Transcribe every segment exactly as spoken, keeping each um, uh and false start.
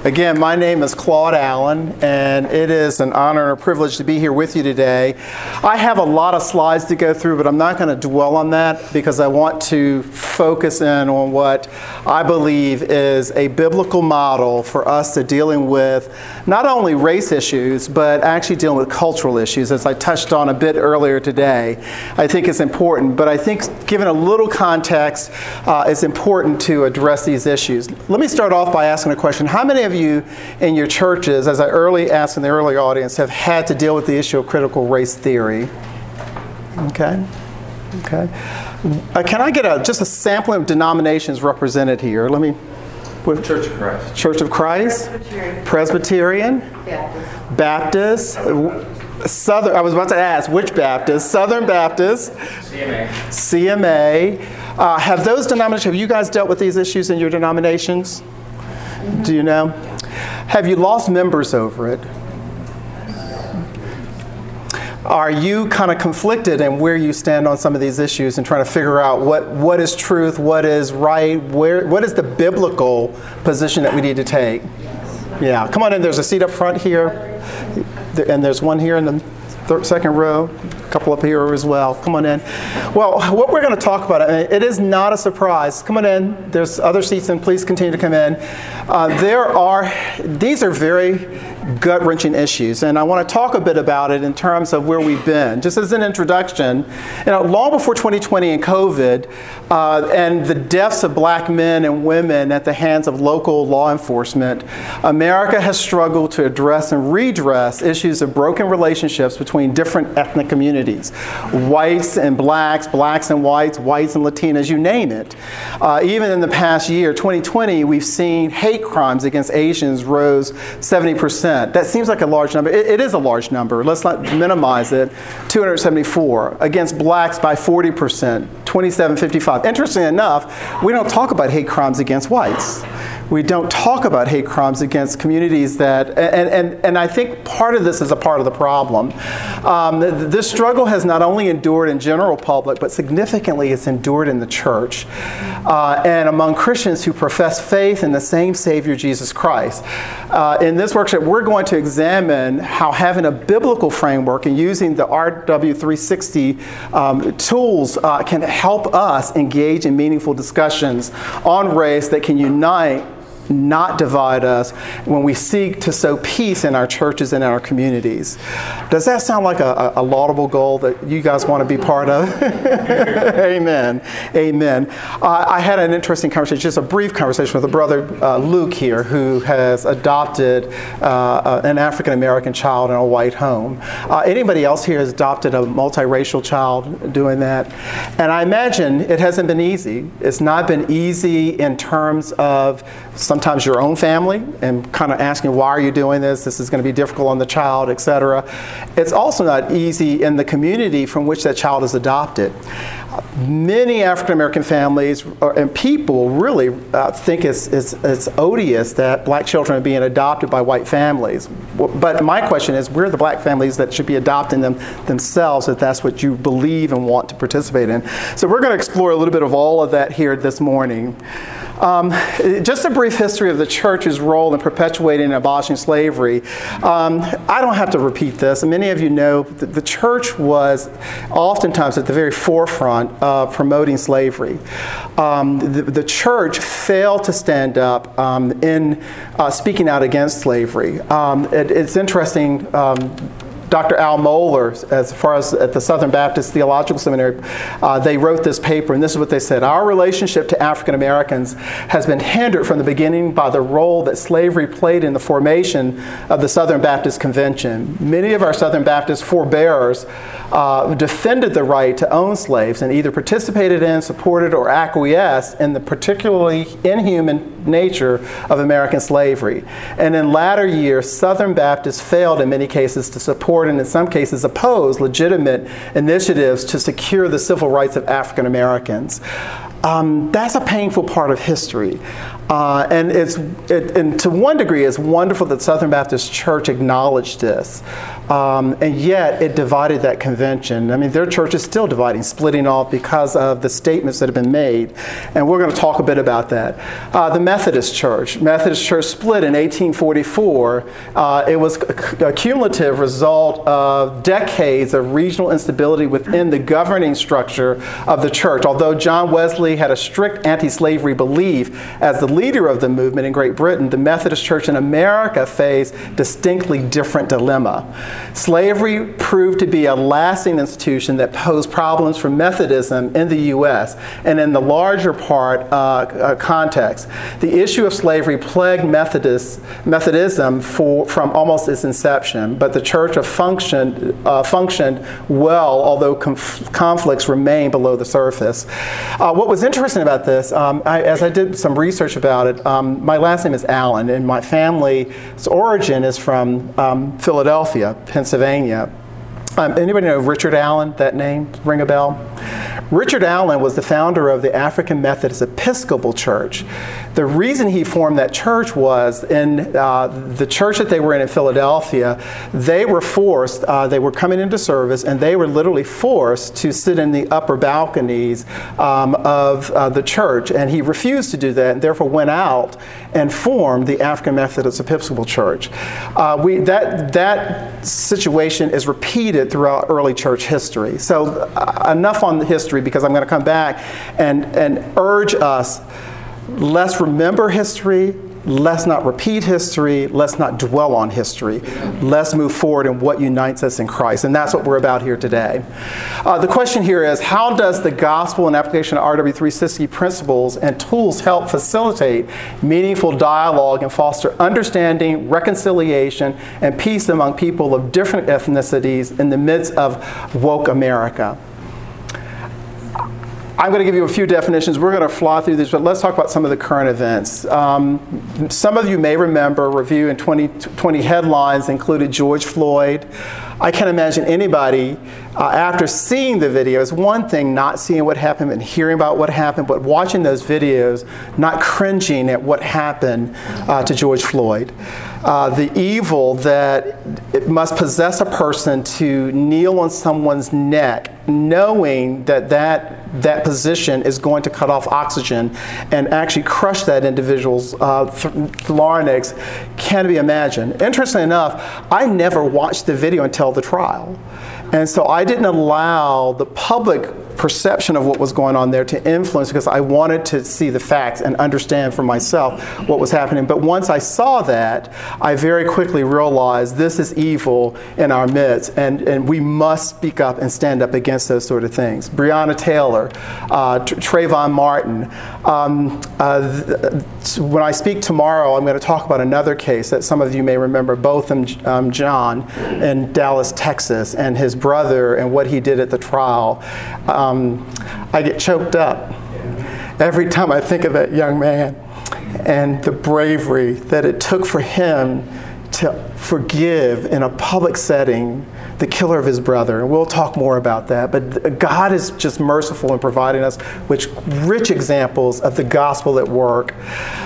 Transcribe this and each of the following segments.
Again, my name is Claude Allen, and it is an honor and a privilege to be here with you today. I have a lot of slides to go through, but I'm not going to dwell on that because I want to focus in on what I believe is a biblical model for us to dealing with not only race issues, but actually dealing with cultural issues, as I touched on a bit earlier today. I think it's important, but I think given a little context, uh, it's important to address these issues. Let me start off by asking a question. How many of you in your churches, as I early asked in the early audience, have had to deal with the issue of critical race theory? Okay. Okay. Uh, can I get a just a sampling of denominations represented here? Let me. What? Church of Christ. Church of Christ. Presbyterian. Presbyterian. Baptist. Baptist. Southern. I was about to ask which Baptist. Southern Baptist. C M A. C M A. Uh, have those denominations? Have you guys dealt with these issues in your denominations? Mm-hmm. Do you know? Have you lost members over it? Are you kind of conflicted in where you stand on some of these issues and trying to figure out what, what is truth, what is right, where what is the biblical position that we need to take? Yeah, come on in. There's a seat up front here, and there's one here in the third, second row, a couple up here as well. Come on in. Well, what we're going to talk about, it is not a surprise. Come on in. There's other seats, and please continue to come in. Uh, there are, these are very gut-wrenching issues, and I want to talk a bit about it in terms of where we've been. Just as an introduction, you know, long before twenty twenty and COVID, uh, and the deaths of black men and women at the hands of local law enforcement, America has struggled to address and redress issues of broken relationships between different ethnic communities. Whites and blacks, blacks and whites, whites and Latinas, you name it. Uh, even in the past year, twenty twenty, we've seen hate crimes against Asians rose seventy percent. That seems like a large number. It, it is a large number. Let's not minimize it. two hundred seventy-four. Against blacks by forty percent. twenty-seven fifty-five. Interesting enough, we don't talk about hate crimes against whites. We don't talk about hate crimes against communities that, and, and, and I think part of this is a part of the problem. Um, this struggle has not only endured in general public, but significantly it's endured in the church uh, and among Christians who profess faith in the same Savior, Jesus Christ. Uh, in this workshop, we're going to examine how having a biblical framework and using the R W three sixty um, tools uh, can help us engage in meaningful discussions on race that can unite, not divide us, when we seek to sow peace in our churches and in our communities. Does that sound like a, a laudable goal that you guys want to be part of? Amen. Amen. Uh, I had an interesting conversation, just a brief conversation with a brother, uh, Luke here, who has adopted uh, an African-American child in a white home. Uh, anybody else here has adopted a multiracial child doing that? And I imagine it hasn't been easy. It's not been easy in terms of sometimes your own family and kind of asking, why are you doing this? This is going to be difficult on the child, et cetera. It's also not easy in the community from which that child is adopted. Many African-American families and people really uh, think it's, it's, it's odious that black children are being adopted by white families. But my question is, where are the black families that should be adopting them themselves if that's what you believe and want to participate in? So we're going to explore a little bit of all of that here this morning. Um, just a brief history of the church's role in perpetuating and abolishing slavery. Um, I don't have to repeat this. Many of you know that the church was oftentimes at the very forefront of promoting slavery. Um, the, the church failed to stand up um, in uh, speaking out against slavery. Um, it, it's interesting. Um, Doctor Al Mohler, as far as at the Southern Baptist Theological Seminary, uh, they wrote this paper, and this is what they said. Our relationship to African Americans has been hindered from the beginning by the role that slavery played in the formation of the Southern Baptist Convention. Many of our Southern Baptist forebears uh, defended the right to own slaves and either participated in, supported, or acquiesced in the particularly inhuman nature of American slavery. And in latter years, Southern Baptists failed in many cases to support and in some cases oppose legitimate initiatives to secure the civil rights of African Americans. Um, that's a painful part of history. Uh, and it's it, and to one degree, it's wonderful that Southern Baptist Church acknowledged this, um, and yet it divided that convention. I mean, their church is still dividing, splitting off because of the statements that have been made, and we're going to talk a bit about that. Uh, the Methodist Church, Methodist Church split in eighteen forty-four. Uh, it was a, a cumulative result of decades of regional instability within the governing structure of the church. Although John Wesley had a strict anti-slavery belief as the leader of the movement in Great Britain, the Methodist Church in America faced distinctly different dilemma. Slavery proved to be a lasting institution that posed problems for Methodism in the U S and in the larger part uh, uh, context. The issue of slavery plagued Methodist, Methodism for, from almost its inception, but the church have functioned, uh, functioned well, although conf- conflicts remain below the surface. Uh, what was interesting about this, um, I, as I did some research about it, um, my last name is Allen, and my family's origin is from um, Philadelphia, Pennsylvania. Um, anybody know Richard Allen, that name? Ring a bell? Richard Allen was the founder of the African Methodist Episcopal Church. The reason he formed that church was in uh, the church that they were in in Philadelphia, they were forced, uh, they were coming into service, and they were literally forced to sit in the upper balconies um, of uh, the church, and he refused to do that, and therefore went out and formed the African Methodist Episcopal Church. Uh, we, that, that situation is repeated throughout early church history. So uh, enough on the history, because I'm going to come back and, and urge us, let's remember history, let's not repeat history, let's not dwell on history. Let's move forward in what unites us in Christ, and that's what we're about here today. Uh, the question here is, how does the gospel and application of R W three sixty principles and tools help facilitate meaningful dialogue and foster understanding, reconciliation, and peace among people of different ethnicities in the midst of woke America? I'm going to give you a few definitions. We're going to fly through these, but let's talk about some of the current events. Um, some of you may remember a review in twenty twenty headlines included George Floyd. I can't imagine anybody, uh, after seeing the video, it's one thing not seeing what happened and hearing about what happened, but watching those videos, not cringing at what happened uh, to George Floyd. Uh, the evil that it must possess a person to kneel on someone's neck, knowing that that, that position is going to cut off oxygen and actually crush that individual's uh, th- larynx, can't be imagined. Interestingly enough, I never watched the video until the trial. And so I didn't allow the public perception of what was going on there to influence, because I wanted to see the facts and understand for myself what was happening. But once I saw that, I very quickly realized this is evil in our midst, and, and we must speak up and stand up against those sort of things. Breonna Taylor, uh, Trayvon Martin. Um, uh, th- when I speak tomorrow, I'm going to talk about another case that some of you may remember, Botham um, John in Dallas, Texas, and his brother and what he did at the trial. Um, I get choked up every time I think of that young man and the bravery that it took for him to forgive in a public setting the killer of his brother. And we'll talk more about that. But God is just merciful in providing us with rich examples of the gospel at work.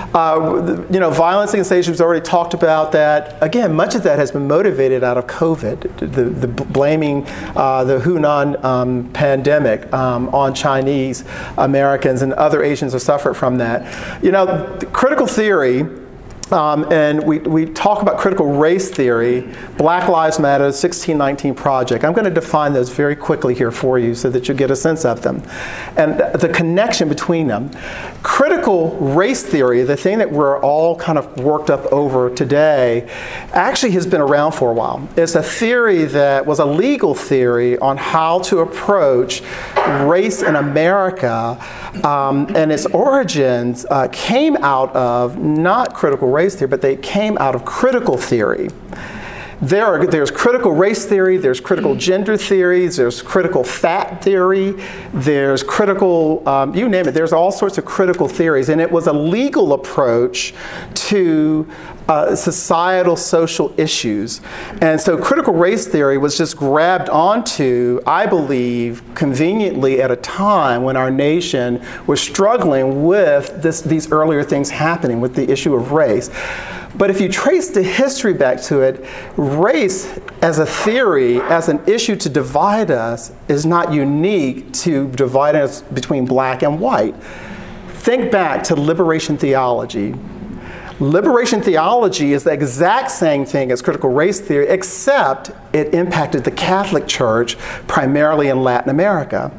Uh, you know, violence against Asians, we've already talked about that. Again, much of that has been motivated out of COVID, the, the blaming uh, the Hunan um, pandemic um, on Chinese Americans, and other Asians have suffered from that. You know, the critical theory, Um, and we, we talk about critical race theory, Black Lives Matter, sixteen nineteen Project. I'm going to define those very quickly here for you so that you get a sense of them. And the connection between them. Critical race theory, the thing that we're all kind of worked up over today, actually has been around for a while. It's a theory that was a legal theory on how to approach race in America, um, and its origins uh, came out of not critical race theory, but they came out of critical theory. There are, there's critical race theory, there's critical gender theories, there's critical fat theory, there's critical, um, you name it, there's all sorts of critical theories. And it was a legal approach to uh, societal social issues. And so critical race theory was just grabbed onto, I believe, conveniently at a time when our nation was struggling with this, these earlier things happening with the issue of race. But if you trace the history back to it, race as a theory, as an issue to divide us, is not unique to dividing us between black and white. Think back to liberation theology. Liberation theology is the exact same thing as critical race theory, except it impacted the Catholic Church primarily in Latin America.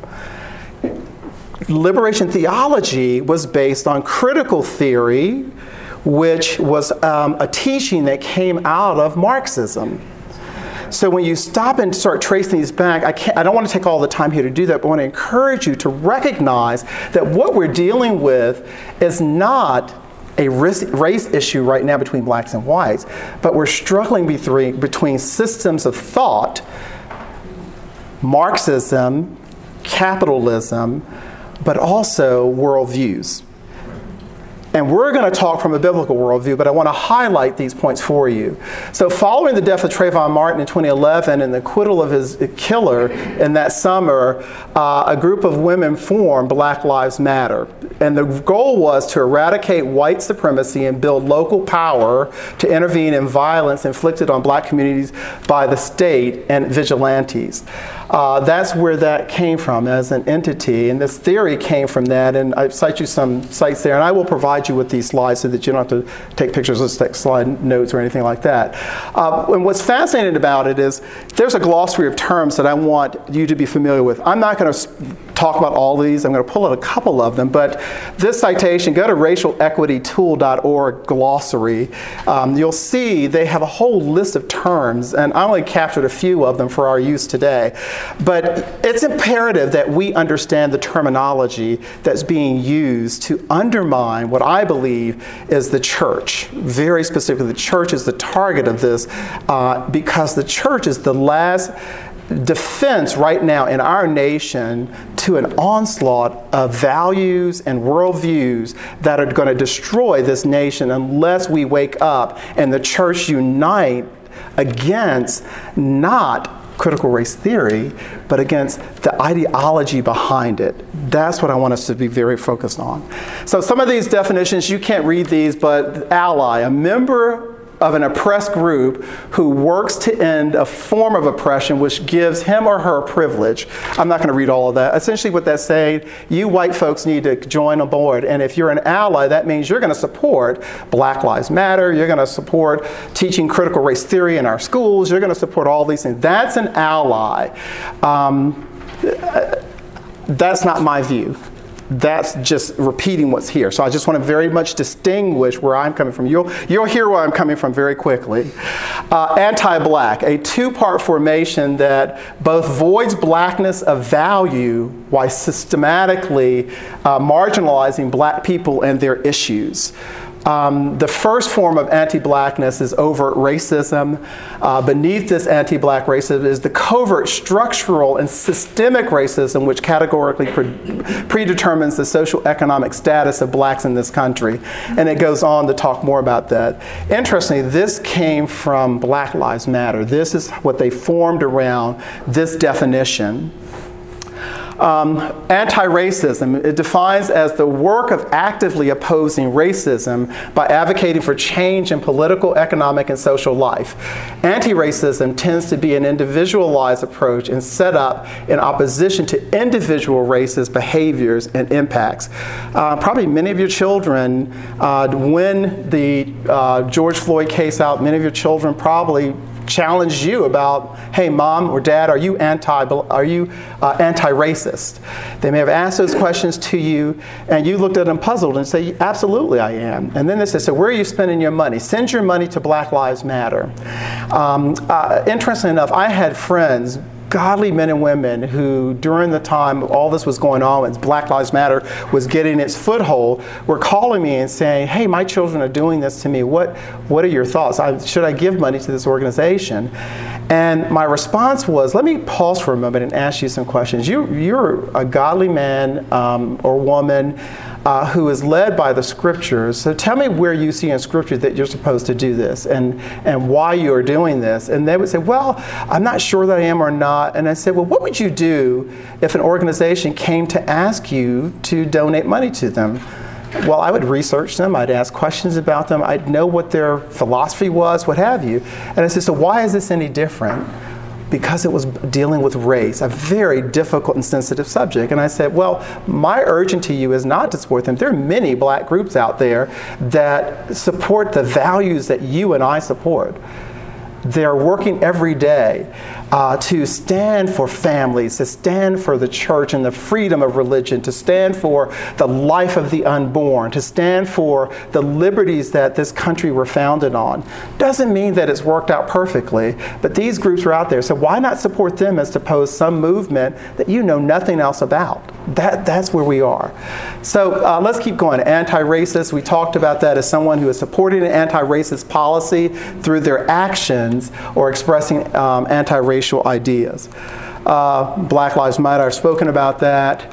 Liberation theology was based on critical theory, which was um, a teaching that came out of Marxism. So when you stop and start tracing these back, I, can't, I don't want to take all the time here to do that, but I want to encourage you to recognize that what we're dealing with is not a race, race issue right now between blacks and whites, but we're struggling between, between systems of thought, Marxism, capitalism, but also worldviews. And we're going to talk from a biblical worldview, but I want to highlight these points for you. So following the death of Trayvon Martin in twenty eleven and the acquittal of his killer in that summer, uh, a group of women formed Black Lives Matter. And the goal was to eradicate white supremacy and build local power to intervene in violence inflicted on black communities by the state and vigilantes. Uh, that's where that came from as an entity, and this theory came from that, and I cite you some sites there, and I will provide you with these slides so that you don't have to take pictures or take slide notes or anything like that. Uh, and what's fascinating about it is there's a glossary of terms that I want you to be familiar with. I'm not going to talk about all these. I'm going to pull out a couple of them, but this citation, go to racial equity tool dot org glossary. Um, you'll see they have a whole list of terms, and I only captured a few of them for our use today. But it's imperative that we understand the terminology that's being used to undermine what I believe is the church. Very specifically, the church is the target of this uh, because the church is the last defense right now in our nation to an onslaught of values and worldviews that are going to destroy this nation unless we wake up and the church unite against not critical race theory, but against the ideology behind it. That's what I want us to be very focused on. So some of these definitions, you can't read these, but ally, a member of an oppressed group who works to end a form of oppression which gives him or her privilege. I'm not going to read all of that. Essentially what that's saying, you white folks need to join on board. And if you're an ally, that means you're going to support Black Lives Matter. You're going to support teaching critical race theory in our schools. You're going to support all these things. That's an ally. Um, that's not my view. That's just repeating what's here. So I just want to very much distinguish where I'm coming from. You'll, you'll hear where I'm coming from very quickly. Uh, anti-black, a two-part formation that both voids blackness of value while systematically uh, marginalizing black people and their issues. Um, the first form of anti-blackness is overt racism. Uh, beneath this anti-black racism is the covert structural and systemic racism, which categorically pre- predetermines the social economic status of blacks in this country. And it goes on to talk more about that. Interestingly, this came from Black Lives Matter. This is what they formed around this definition. Um, anti-racism, it defines as the work of actively opposing racism by advocating for change in political, economic, and social life. Anti-racism tends to be an individualized approach and set up in opposition to individual racist behaviors and impacts. Uh, probably many of your children, uh, when the uh, George Floyd case out, many of your children probably challenged you about, hey, mom or dad, are you anti, are you uh, anti-racist? They may have asked those questions to you, and you looked at them puzzled and say, absolutely, I am. And then they say, so where are you spending your money? Send your money to Black Lives Matter. Um, uh, interestingly enough, I had friends godly men and women who, during the time all this was going on, as Black Lives Matter was getting its foothold, were calling me and saying, hey, my children are doing this to me. What, what are your thoughts? I, should I give money to this organization? And my response was, let me pause for a moment and ask you some questions. You, you're a godly man um, or woman uh, who is led by the scriptures. So tell me where you see in scripture that you're supposed to do this and, and why you are doing this. And they would say, well, I'm not sure that I am or not. And I said, well, what would you do if an organization came to ask you to donate money to them? Well, I would research them, I'd ask questions about them, I'd know what their philosophy was, what have you. And I said, so why is this any different? Because it was dealing with race, a very difficult and sensitive subject. And I said, well, my urging to you is not to support them. There are many black groups out there that support the values that you and I support. They're working every day uh, to stand for families, to stand for the church and the freedom of religion, to stand for the life of the unborn, to stand for the liberties that this country were founded on. Doesn't mean that it's worked out perfectly, but these groups are out there. So why not support them as to oppose some movement that you know nothing else about? That, that's where we are. So uh, let's keep going. Anti-racist, we talked about that as someone who is supporting an anti-racist policy through their actions or expressing um, anti-racial ideas. Uh, Black Lives Matter, I've spoken about that.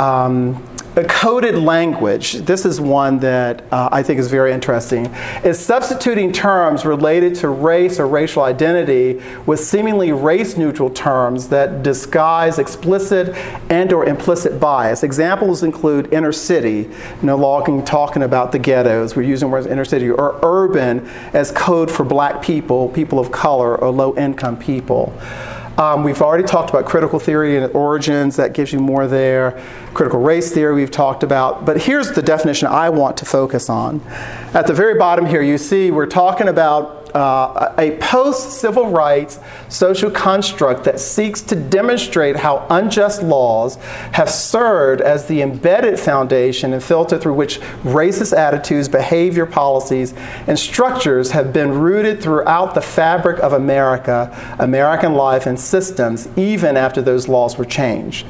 Um, coded language, this is one that uh, I think is very interesting, is substituting terms related to race or racial identity with seemingly race-neutral terms that disguise explicit and or implicit bias. Examples include inner city, no longer talking about the ghettos, we're using words inner city, or urban as code for black people, people of color, or low-income people. Um, we've already talked about critical theory and origins, that gives you more there. Critical race theory we've talked about, but here's the definition I want to focus on. At the very bottom here, you see we're talking about uh, a post-civil rights social construct that seeks to demonstrate how unjust laws have served as the embedded foundation and filter through which racist attitudes, behavior, policies, and structures have been rooted throughout the fabric of America, American life and systems, even after those laws were changed.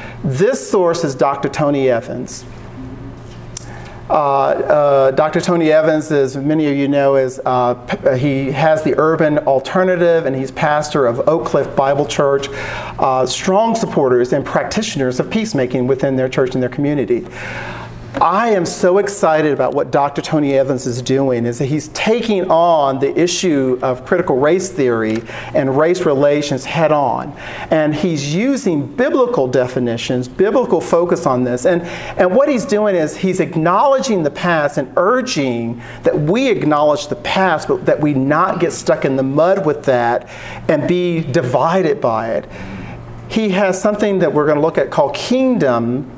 This source is Doctor Tony Evans. Uh, uh, Doctor Tony Evans, as many of you know, is uh, he has the Urban Alternative, and he's pastor of Oak Cliff Bible Church. Uh, strong supporters and practitioners of peacemaking within their church and their community. I am so excited about what Doctor Tony Evans is doing, is that he's taking on the issue of critical race theory and race relations head on. And he's using biblical definitions, biblical focus on this. And, and what he's doing is he's acknowledging the past and urging that we acknowledge the past, but that we not get stuck in the mud with that and be divided by it. He has something that we're going to look at called kingdom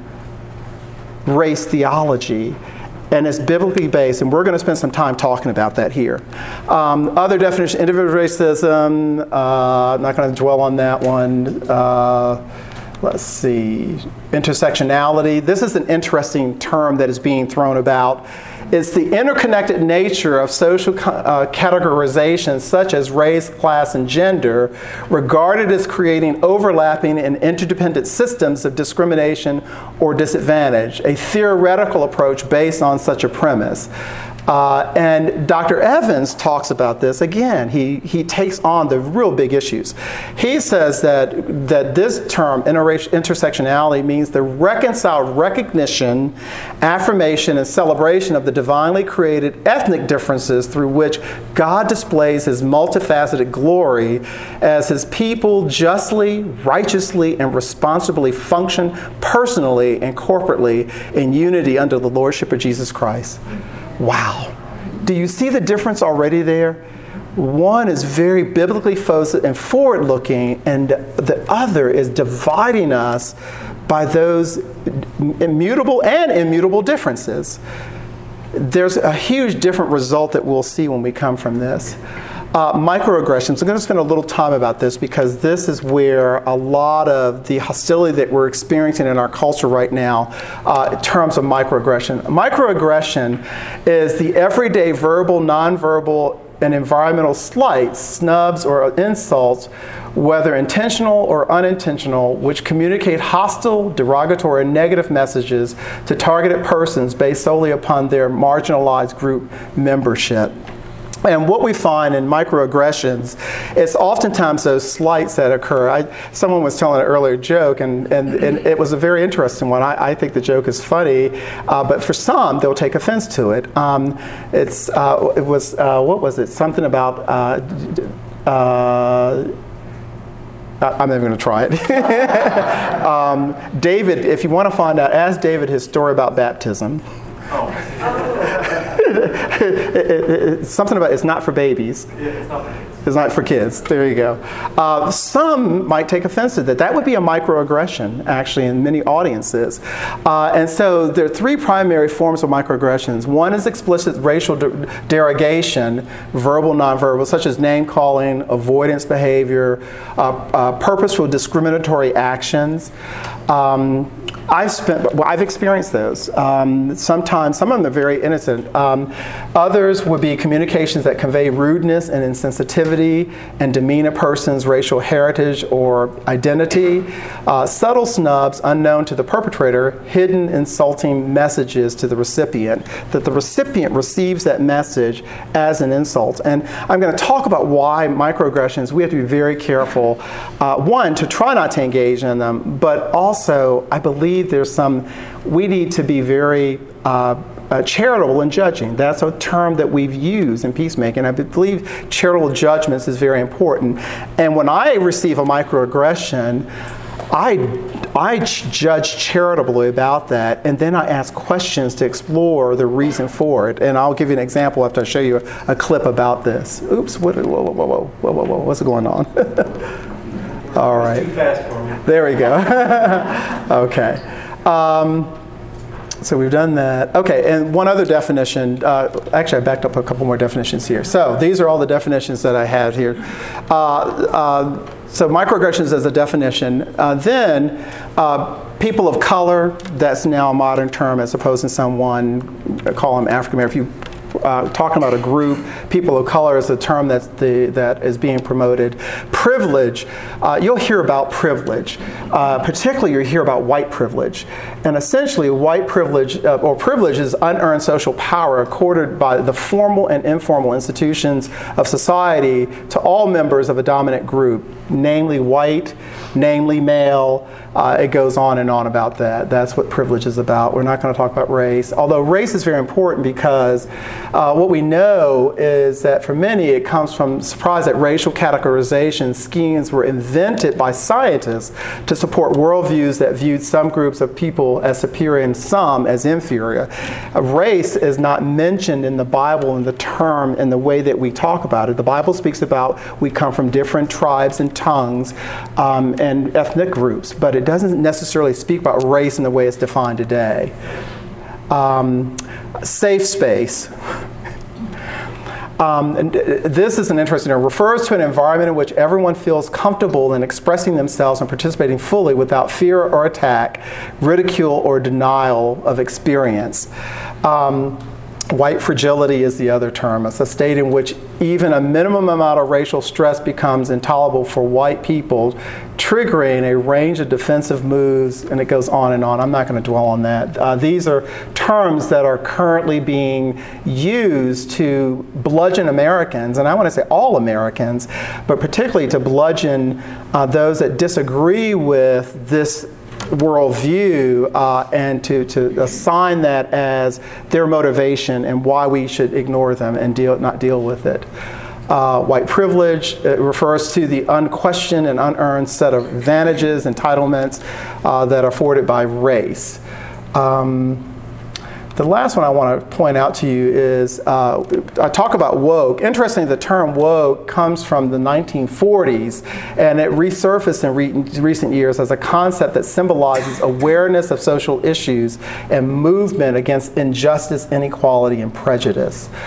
race theology, and it's biblically based, and we're going to spend some time talking about that here. Um, other definition, individual racism, uh, I'm not going to dwell on that one. Uh, let's see, intersectionality. This is an interesting term that is being thrown about. It's the interconnected nature of social uh, categorizations such as race, class, and gender, regarded as creating overlapping and interdependent systems of discrimination or disadvantage, a theoretical approach based on such a premise. Uh, and Doctor Evans talks about this. Again, he, he takes on the real big issues. He says that, that this term, inter- intersectionality, means the reconciled recognition, affirmation, and celebration of the divinely created ethnic differences through which God displays his multifaceted glory as his people justly, righteously, and responsibly function personally and corporately in unity under the lordship of Jesus Christ. Wow. Do you see the difference already there? One is very biblically focused and forward-looking, and the other is dividing us by those immutable and immutable differences. There's a huge different result that we'll see when we come from this. Uh, microaggressions. I'm going to spend a little time about this because this is where a lot of the hostility that we're experiencing in our culture right now uh, in terms of microaggression. Microaggression is the everyday verbal, nonverbal, and environmental slights, snubs, or insults, whether intentional or unintentional, which communicate hostile, derogatory, and negative messages to targeted persons based solely upon their marginalized group membership. And what we find in microaggressions is oftentimes those slights that occur. I, someone was telling an earlier joke, and, and, and it was a very interesting one. I, I think the joke is funny, uh, but for some, they'll take offense to it. Um, it's, uh, it was, uh, what was it? Something about, uh, uh, I'm never going to try it. um, David, if you want to find out, ask David his story about baptism. Oh. it, it, it, it's something about it's not for babies. Yeah, it's not for kids. It's not for kids. There you go. Uh, some might take offense to that. That would be a microaggression, actually, in many audiences. Uh, and so there are three primary forms of microaggressions. One is explicit racial de- derogation, verbal, nonverbal, such as name calling, avoidance behavior, uh, uh, purposeful discriminatory actions. Um, I've spent, well, I've experienced those. Um, sometimes, some of them are very innocent. Um, others would be communications that convey rudeness and insensitivity and demean a person's racial heritage or identity. Uh, subtle snubs unknown to the perpetrator, hidden insulting messages to the recipient, that the recipient receives that message as an insult. And I'm going to talk about why microaggressions, we have to be very careful. Uh, one, to try not to engage in them, but also, I believe there's some, we need to be very uh, uh, charitable in judging. That's a term that we've used in peacemaking. I believe charitable judgments is very important. And when I receive a microaggression, I, I judge charitably about that, and then I ask questions to explore the reason for it. And I'll give you an example after I show you a, a clip about this. Oops, what, whoa, whoa, whoa, whoa, whoa, whoa, whoa, what's going on? All right. Too fast for me. There we go. Okay. Um, so we've done that. Okay, and one other definition. Uh, actually, I backed up a couple more definitions here. So these are all the definitions that I have here. Uh, uh, so microaggressions as a definition. Uh, then uh, people of color, that's now a modern term as opposed to someone, call them African American. If you Uh, talking about a group, people of color is a term that's the, that is being promoted. Privilege, uh, you'll hear about privilege. Uh, particularly you'll hear about white privilege. And essentially white privilege, uh, or privilege is unearned social power accorded by the formal and informal institutions of society to all members of a dominant group, namely white, namely male. Uh, it goes on and on about that. That's what privilege is about. We're not going to talk about race, although race is very important because uh, what we know is that for many it comes from surprise that racial categorization schemes were invented by scientists to support worldviews that viewed some groups of people as superior and some as inferior. Uh, race is not mentioned in the Bible in the term in the way that we talk about it. The Bible speaks about we come from different tribes and tongues um, and ethnic groups, but it doesn't necessarily speak about race in the way it's defined today. Um, safe space. Um, and this is an interesting term. Refers to an environment in which everyone feels comfortable in expressing themselves and participating fully without fear or attack, ridicule or denial of experience. Um, White fragility is the other term. It's a state in which even a minimum amount of racial stress becomes intolerable for white people, triggering a range of defensive moves, and it goes on and on. I'm not going to dwell on that. Uh, these are terms that are currently being used to bludgeon Americans, and I want to say all Americans, but particularly to bludgeon uh, those that disagree with this worldview uh, and to, to assign that as their motivation and why we should ignore them and deal, not deal with it. Uh, white privilege, it refers to the unquestioned and unearned set of advantages, entitlements uh, that are afforded by race. Um, The last one I want to point out to you is, uh, I talk about woke. Interestingly, the term woke comes from the nineteen forties, and it resurfaced in re- recent years as a concept that symbolizes awareness of social issues and movement against injustice, inequality, and prejudice.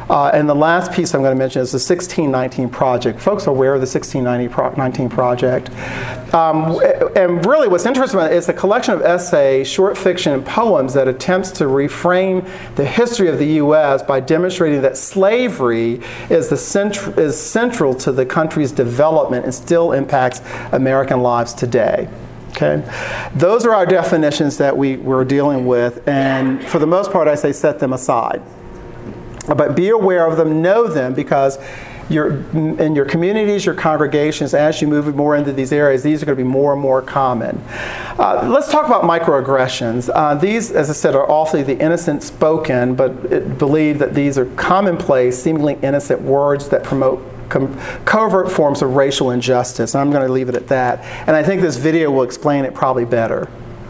Uh, and the last piece I'm going to mention is the sixteen nineteen Project. Folks are aware of the sixteen nineteen Project. Um, and really what's interesting about it is a collection of essays, short fiction, and poems that attempts to reframe the history of the U S by demonstrating that slavery is, the cent- is central to the country's development and still impacts American lives today. Okay, those are our definitions that we, we're dealing with, and for the most part I say set them aside. But be aware of them, know them, because your, in your communities, your congregations, as you move more into these areas, these are going to be more and more common. Uh, let's talk about microaggressions. Uh, these, as I said, are awfully the innocent spoken, but it, believe that these are commonplace, seemingly innocent words that promote com- covert forms of racial injustice. And I'm going to leave it at that. And I think this video will explain it probably better.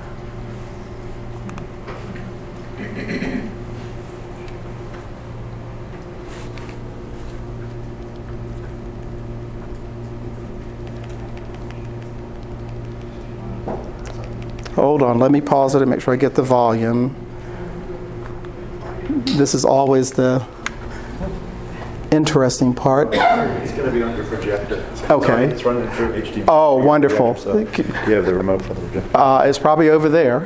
Hold on, let me pause it and make sure I get the volume. This is always the interesting part. It's going to be on your projector. Okay. It's running through H D M I. Oh, wonderful. So you have the remote for the projector. Uh, it's probably over there.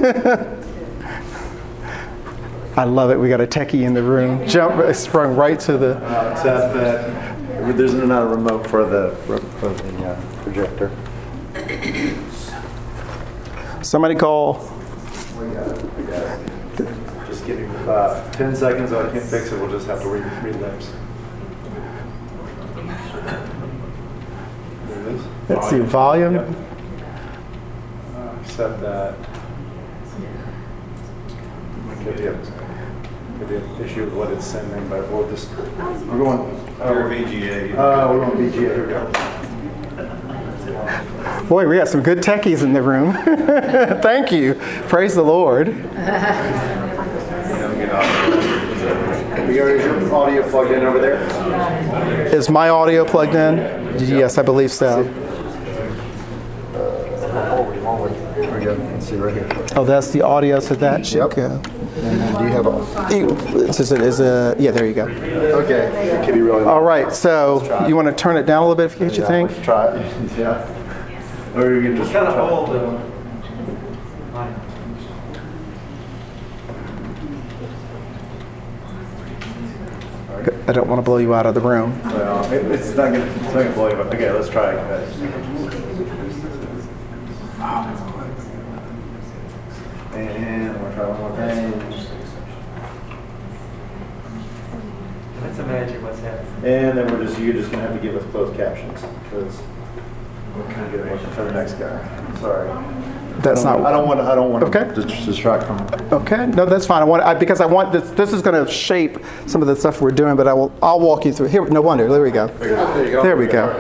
I love it. We got a techie in the room. Jump, sprung right to the. Uh, except that there's not a remote for the for the uh, projector. Somebody call. We got it. We got it. Just give me uh, ten seconds. I can't fix it. We'll just have to re- relapse. There it is. Let's see, volume. Yep. Uh, set that. Could be a, could be an issue with what it's sending, but we'll just. We're going. Your V G A. Uh, we're going V G A. Here we go. Boy, we got some good techies in the room. Thank you. Praise the Lord. We already have your audio plugged in over there? Is my audio plugged in? Yes, I believe so. Here we go. Let's see right here. Oh, that's the audio, so that should Yep. go. And then do you have a... Is it, is a, yeah, there you go. Okay. It can be really All right, so you want to turn it down a little bit, if you yeah, think? let's try it. Yeah. Or you can just Kind of try it. hold it. I don't want to blow you out of the room. Well, it, it's not gonna, it's not gonna blow you up. Okay, let's try it. And we'll try one more thing. Let's imagine what's happening. And then we're just, you're just gonna have to give us closed captions because we're kind of getting looking for the next guy. Sorry. That's I don't, not. I don't want to. I don't want Okay. to dis- distract from. Okay, no, that's fine. I want I, because I want this. This is going to shape some of the stuff we're doing, but I will. I'll walk you through. Here, no wonder. There we go. There you go. There we go.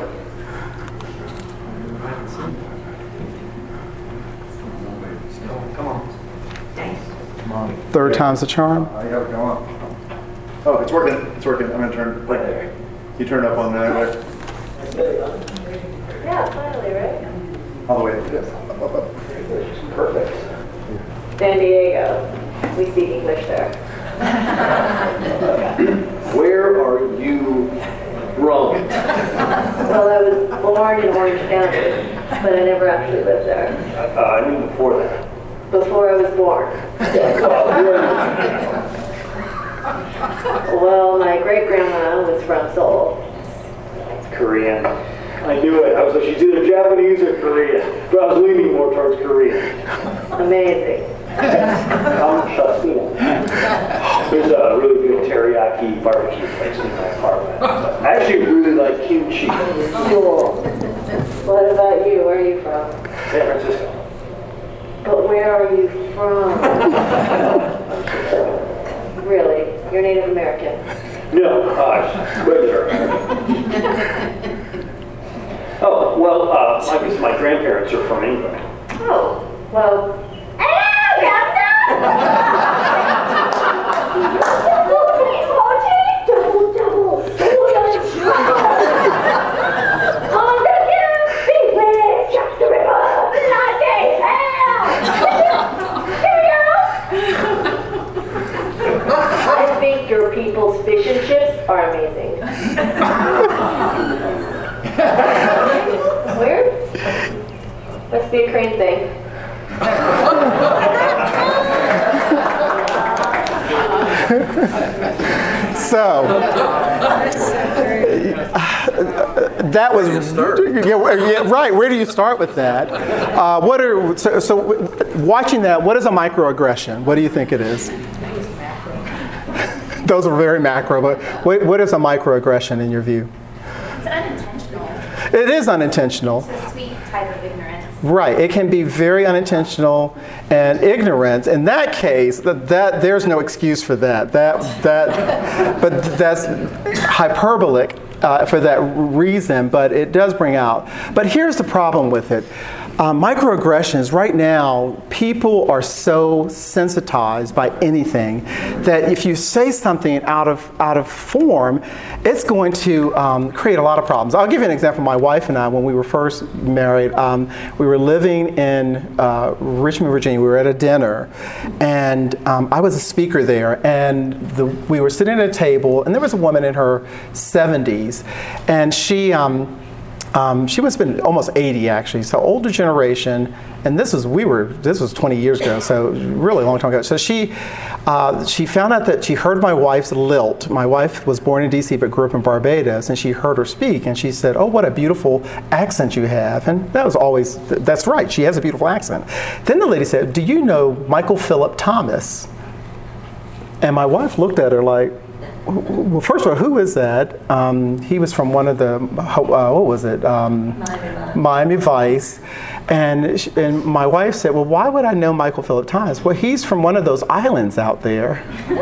Come on. Come on. Third time's the charm. I got it. Come on. Oh, it's working. It's working. I'm gonna turn. Right there. You turn up on that there. Yeah, finally, right? All the way. Yes. Up, up, up. Perfect. San Diego. We speak English there. Where are you from? Well, I was born in Orange County, but I never actually lived there. Uh, I mean before that. Before I was born. Well, my great-grandma was from Seoul. Korean. I knew it. I was like, she's either Japanese or Korean. But I was leaning more towards Korean. Amazing. I'm Shastina. There's a really good teriyaki barbecue place in my apartment. I actually really like kimchi. Cool. What about you? Where are you from? San Francisco. But where are you from? Really? You're Native American? No, uh, regular American. Oh, well, uh, I guess my grandparents are from England. Oh, well. Hello, double, double, double, I'm gonna get him! Big man, chuck the river! Latte, hell! Here we go! I think your people's fish and chips Weird? Must be a crane thing. So that was yeah, yeah, right. Where do you start with that? Uh, what are so, so watching that? What is a microaggression? What do you think it is? Those are very macro, but what, what is a microaggression in your view? It's unintentional. It is unintentional. It's a sweet type of ignorance. Right. It can be very unintentional and ignorant. In that case, that, that there's no excuse for that. That that, but that's hyperbolic uh, for that reason. But it does bring out. But here's the problem with it. Uh, microaggressions, right now, people are so sensitized by anything that if you say something out of out of form, it's going to um, create a lot of problems. I'll give you an example. My wife and I, when we were first married, um, we were living in uh, Richmond, Virginia. We were at a dinner, and um, I was a speaker there, and the, we were sitting at a table, and there was a woman in her seventies, and she... Um, Um, she must have been almost eighty, actually, so older generation. And this was we were this was twenty years ago, so really a long time ago. So she uh, she found out that she heard my wife's lilt. My wife was born in D C but grew up in Barbados, and she heard her speak, and she said, "Oh, what a beautiful accent you have." And that was always that's right. She has a beautiful accent. Then the lady said, "Do you know Michael Philip Thomas?" And my wife looked at her like, well, first of all, who is that? Um, he was from one of the, uh, what was it? Um, Miami, Miami Vice. And, she, and my wife said, well, why would I know Michael Philip Thomas? Well, he's from one of those islands out there.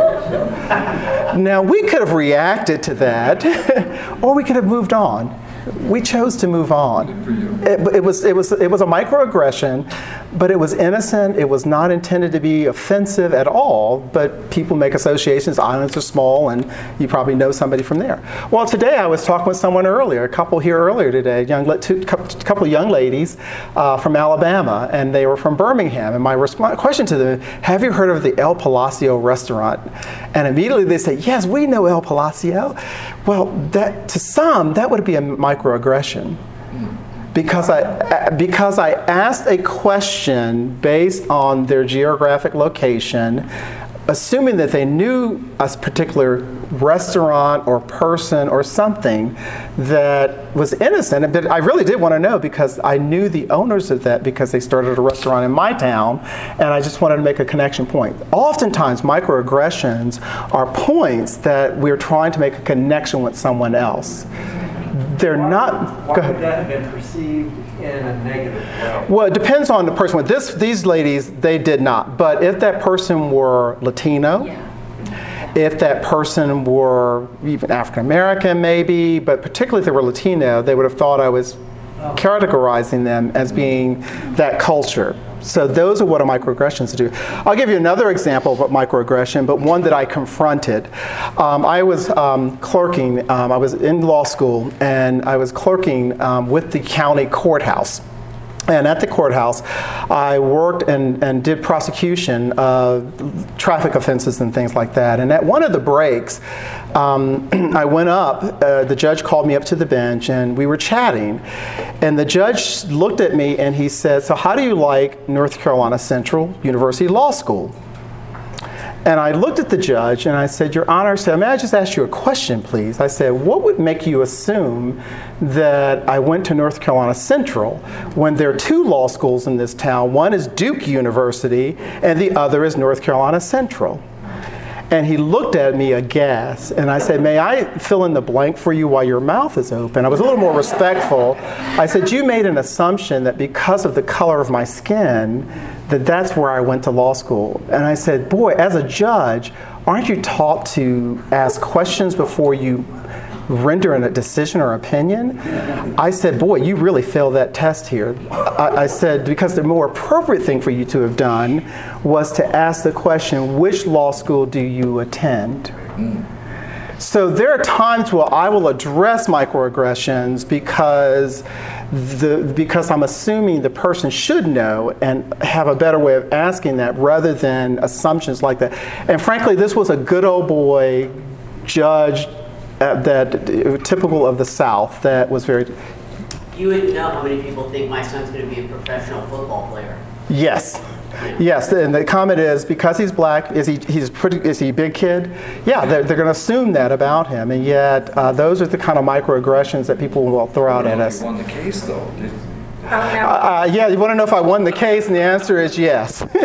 Now, we could have reacted to that, or we could have moved on. We chose to move on. It, it was it was it was a microaggression, but it was innocent. It was not intended to be offensive at all. But people make associations. Islands are small, and you probably know somebody from there. Well, today I was talking with someone earlier, a couple here earlier today, young two, couple of young ladies uh, from Alabama, and they were from Birmingham. And my response, question to them: have you heard of the El Palacio restaurant? And immediately they say, yes, we know El Palacio. Well, that to some that would be a microaggression, because I because I asked a question based on their geographic location, assuming that they knew a particular restaurant or person or something that was innocent. But I really did want to know, because I knew the owners of that because they started a restaurant in my town, and I just wanted to make a connection point. Oftentimes, microaggressions are points that we're trying to make a connection with someone else. They're not. Why would that have been perceived in a negative way? Well, it depends on the person. With this, these ladies, they did not. But if that person were Latino, yeah. If that person were even African American, maybe, but particularly if they were Latino, they would have thought I was categorizing them as being that culture. So those are what a microaggressions do. I'll give you another example of a microaggression, but one that I confronted. Um, I was um, clerking, um, I was in law school, and I was clerking um, with the county courthouse. And at the courthouse, I worked and, and did prosecution of traffic offenses and things like that. And at one of the breaks, um, I went up, uh, the judge called me up to the bench, and we were chatting. And the judge looked at me and he said, so how do you like North Carolina Central University Law School? And I looked at the judge and I said, Your Honor, I said, may I just ask you a question, please? I said, what would make you assume that I went to North Carolina Central when there are two law schools in this town? One is Duke University and the other is North Carolina Central. And he looked at me aghast, and I said, may I fill in the blank for you while your mouth is open? I was a little more respectful. I said, you made an assumption that because of the color of my skin, that that's where I went to law school. And I said, boy, as a judge, aren't you taught to ask questions before you render a decision or opinion? I said, boy, you really failed that test here. I, I said, because the more appropriate thing for you to have done was to ask the question, which law school do you attend? Mm. So there are times where I will address microaggressions because the because I'm assuming the person should know and have a better way of asking that rather than assumptions like that. And frankly, this was a good old boy judge uh, that uh, typical of the South that was very. You would know how many people think my son's going to be a professional football player. Yes. Yes, and the comment is because he's black, is he he's pretty is he a big kid? Yeah, they're, they're going to assume that about him, and yet uh, those are the kind of microaggressions that people will throw out at us. You won the case, though. Did, Uh, yeah, you want to know if I won the case, and the answer is yes. um,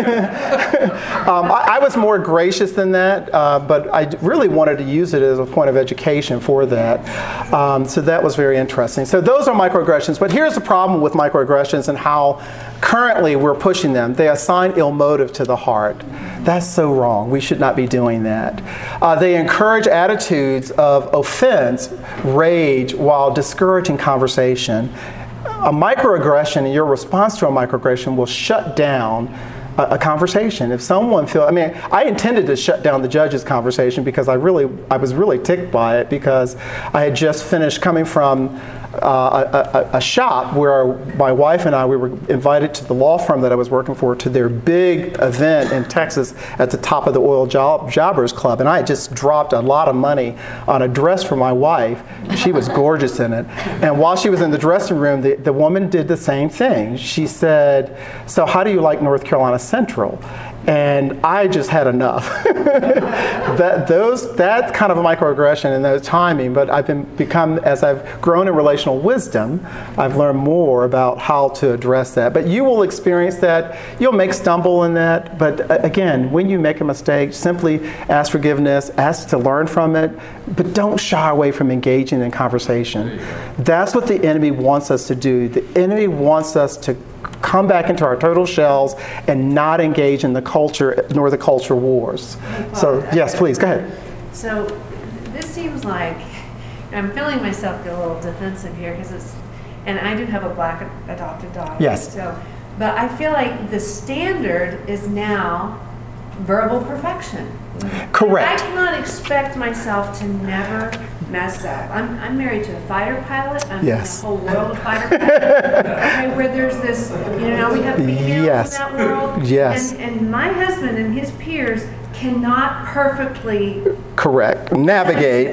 I, I was more gracious than that, uh, but I really wanted to use it as a point of education for that. Um, so that was very interesting. So those are microaggressions, but here's the problem with microaggressions and how currently we're pushing them. They assign ill motive to the heart. That's so wrong. We should not be doing that. Uh, they encourage attitudes of offense, rage, while discouraging conversation. A microaggression and your response to a microaggression will shut down a, a conversation. If someone feels, I mean, I intended to shut down the judge's conversation because I really, I was really ticked by it because I had just finished coming from uh, a, a, a shop where my wife and I, we were invited to the law firm that I was working for to their big event in Texas at the top of the Oil Job, Jobbers Club. And I had just dropped a lot of money on a dress for my wife. She was gorgeous in it. And while she was in the dressing room, the, the woman did the same thing. She said, "So how do you like North Carolina Central?" And I just had enough. that those that kind of a microaggression and those timing, but I've been become as I've grown in relational wisdom, I've learned more about how to address that. But you will experience that. You'll make stumble in that. But again, when you make a mistake, simply ask forgiveness, ask to learn from it, but don't shy away from engaging in conversation. That's what the enemy wants us to do. The enemy wants us to come back into our total shells and not engage in the culture nor the culture wars. So yes, please, go ahead. So this seems like, I'm feeling myself get a little defensive here because it's, and I do have a black adopted daughter. Yes. So, but I feel like the standard is now verbal perfection. Correct. I cannot expect myself to never mess up. I'm, I'm married to a fighter pilot. I'm Yes. in a whole world of fighter pilots. Okay, where there's this, you know, now we have females Yes. in that world. Yes. And, and my husband and his peers cannot perfectly. Correct. Navigate.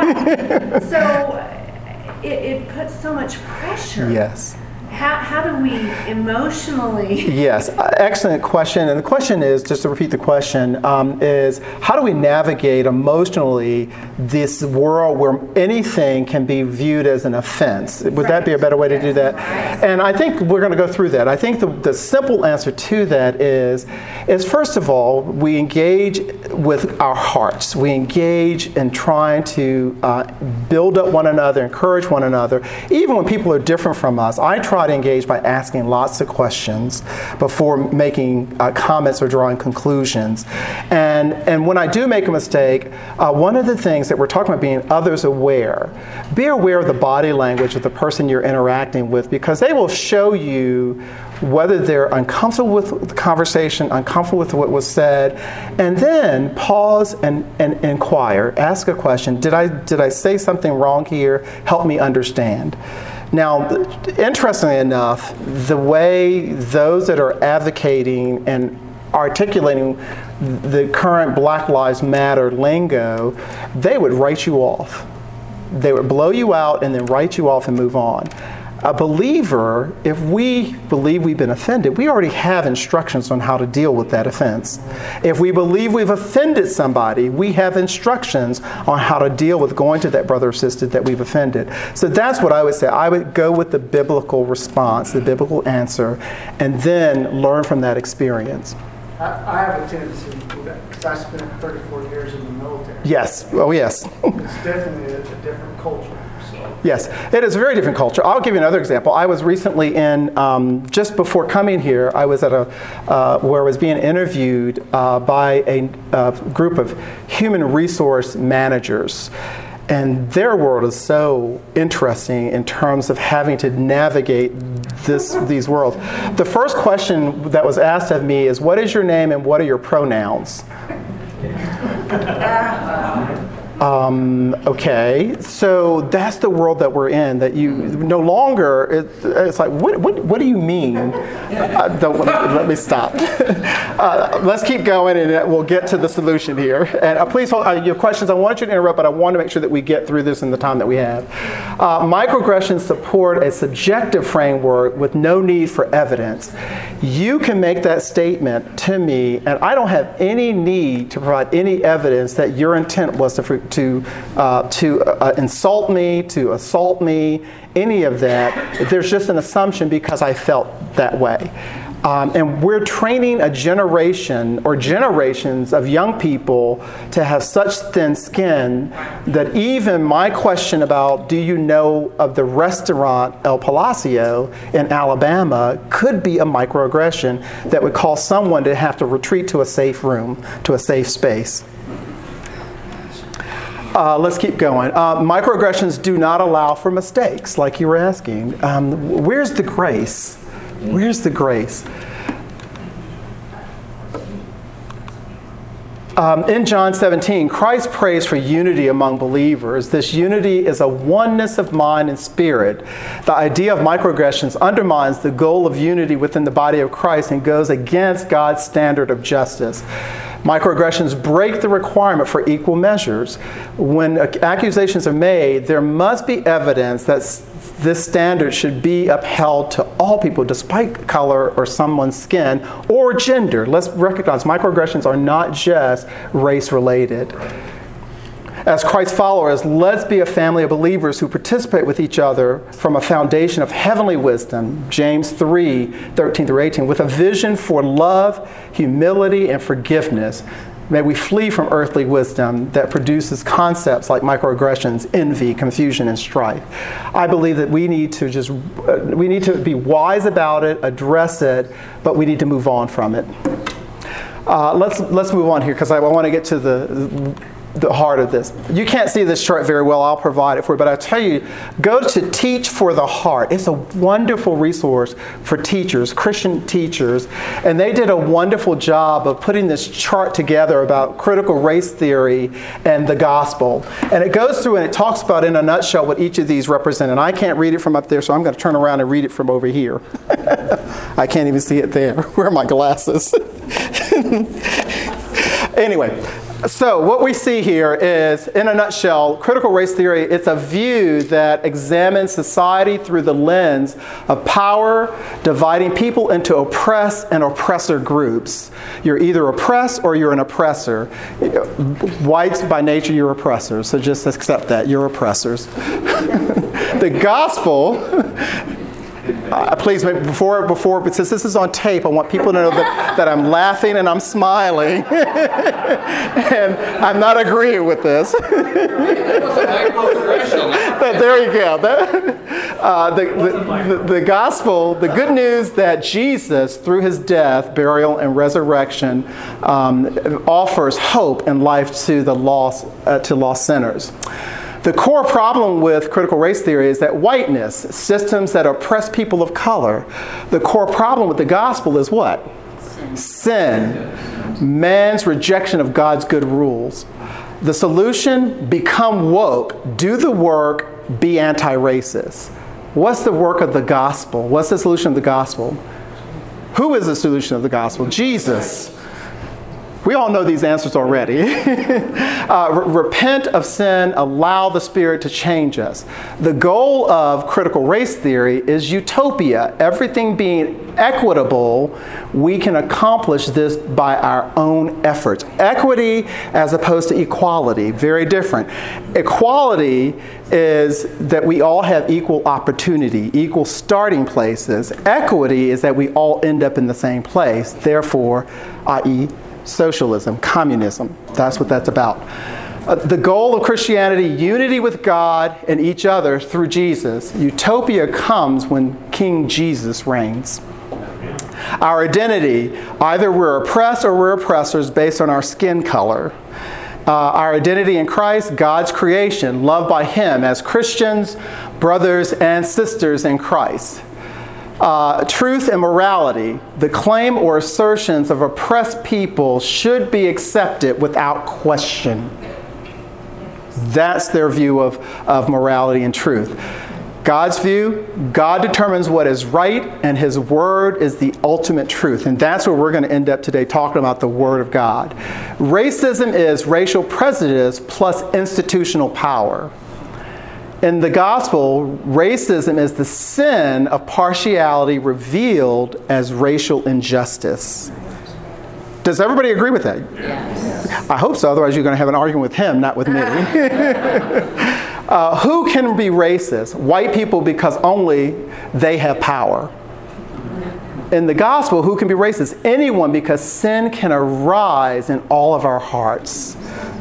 Right. So it, it puts so much pressure. Yes. How, how do we emotionally? Yes, uh, excellent question. And the question is, just to repeat the question, um, is how do we navigate emotionally this world where anything can be viewed as an offense? Would that be a better way to do that? And I think we're going to go through that. I think the, the simple answer to that is, is first of all, we engage with our hearts. We engage in trying to uh, build up one another, encourage one another, even when people are different from us. I try to engage by asking lots of questions before making uh, comments or drawing conclusions. And and when I do make a mistake, uh, one of the things that we're talking about being others aware, be aware of the body language of the person you're interacting with, because they will show you whether they're uncomfortable with the conversation, uncomfortable with what was said, and then pause and, and inquire, ask a question. Did I did I say something wrong here? Help me understand. Now, interestingly enough, the way those that are advocating and articulating the current Black Lives Matter lingo, they would write you off. They would blow you out and then write you off and move on. A believer, if we believe we've been offended, we already have instructions on how to deal with that offense. If we believe we've offended somebody, we have instructions on how to deal with going to that brother or sister that we've offended. So that's what I would say. I would go with the biblical response, the biblical answer, and then learn from that experience. I, I have a tendency to do that because I spent thirty-four years in the military. Yes. Oh, yes. It's definitely a, a different culture. So. Yes, it is a very different culture. I'll give you another example. I was recently in, um, just before coming here, I was at a, uh, where I was being interviewed uh, by a, a group of human resource managers. And their world is so interesting in terms of having to navigate this these worlds. The first question that was asked of me is, what is your name and what are your pronouns? Um, okay, so that's the world that we're in. That you no longer. It, it's like, what, what, what do you mean? Uh, don't let me, let me stop. uh, let's keep going, and we'll get to the solution here. And uh, please hold uh, your questions. I want you to interrupt, but I want to make sure that we get through this in the time that we have. Uh, microaggressions support a subjective framework with no need for evidence. You can make that statement to me, and I don't have any need to provide any evidence that your intent was to to uh, to uh, insult me, to assault me, any of that. There's just an assumption because I felt that way. Um, and we're training a generation or generations of young people to have such thin skin that even my question about, do you know of the restaurant El Palacio in Alabama, could be a microaggression that would cause someone to have to retreat to a safe room, to a safe space. Uh, let's keep going. Uh, microaggressions do not allow for mistakes, like you were asking. Um, where's the grace? Where's the grace? Um, in John seventeen, Christ prays for unity among believers. This unity is a oneness of mind and spirit. The idea of microaggressions undermines the goal of unity within the body of Christ and goes against God's standard of justice. Microaggressions break the requirement for equal measures. When accusations are made, there must be evidence that this standard should be upheld to all people, despite color or someone's skin or gender. Let's recognize microaggressions are not just race-related. As Christ followers, let's be a family of believers who participate with each other from a foundation of heavenly wisdom, James three, thirteen through eighteen, with a vision for love, humility, and forgiveness. May we flee from earthly wisdom that produces concepts like microaggressions, envy, confusion, and strife. I believe that we need to just, uh, we need to be wise about it, address it, but we need to move on from it. Uh, let's, let's move on here because I, I want to get to the, the heart of this. You can't see this chart very well. I'll provide it for you. But I tell you, go to Teach for the Heart. It's a wonderful resource for teachers, Christian teachers. And they did a wonderful job of putting this chart together about critical race theory and the gospel. And it goes through and it talks about in a nutshell what each of these represent. And I can't read it from up there, so I'm going to turn around and read it from over here. I can't even see it there. Where are my glasses? Anyway. So what we see here is, in a nutshell, critical race theory, it's a view that examines society through the lens of power, dividing people into oppressed and oppressor groups. You're either oppressed or you're an oppressor. Whites, by nature, you're oppressors, so just accept that. You're oppressors. The gospel... Uh, please, before, before, since this is on tape, I want people to know that, that I'm laughing and I'm smiling. And I'm not agreeing with this. But there you go. That, uh, the, the, the, the gospel, the good news that Jesus, through his death, burial, and resurrection, um, offers hope and life to the lost, uh, to lost sinners. The core problem with critical race theory is that whiteness, systems that oppress people of color. The core problem with the gospel is what? Sin. Sin. Man's rejection of God's good rules. The solution? Become woke. Do the work. Be anti-racist. What's the work of the gospel? What's the solution of the gospel? Who is the solution of the gospel? Jesus. We all know these answers already. uh, re- repent of sin, allow the Spirit to change us. The goal of critical race theory is utopia. Everything being equitable, we can accomplish this by our own efforts. Equity as opposed to equality, very different. Equality is that we all have equal opportunity, equal starting places. Equity is that we all end up in the same place, therefore, that is, socialism, communism. That's what that's about. Uh, the goal of Christianity, unity with God and each other through Jesus. Utopia comes when King Jesus reigns. Our identity, either we're oppressed or we're oppressors based on our skin color. Uh, our identity in Christ, God's creation, loved by Him as Christians, brothers and sisters in Christ. Uh, truth and morality, the claim or assertions of oppressed people should be accepted without question. That's their view of, of morality and truth. God's view, God determines what is right, and His Word is the ultimate truth. And that's where we're going to end up today, talking about the Word of God. Racism is racial prejudice plus institutional power. In the gospel, racism is the sin of partiality revealed as racial injustice. Does everybody agree with that? Yes. I hope so, otherwise you're going to have an argument with him, not with me. uh, who can be racist? White people, because only they have power. In the gospel, who can be racist? Anyone, because sin can arise in all of our hearts.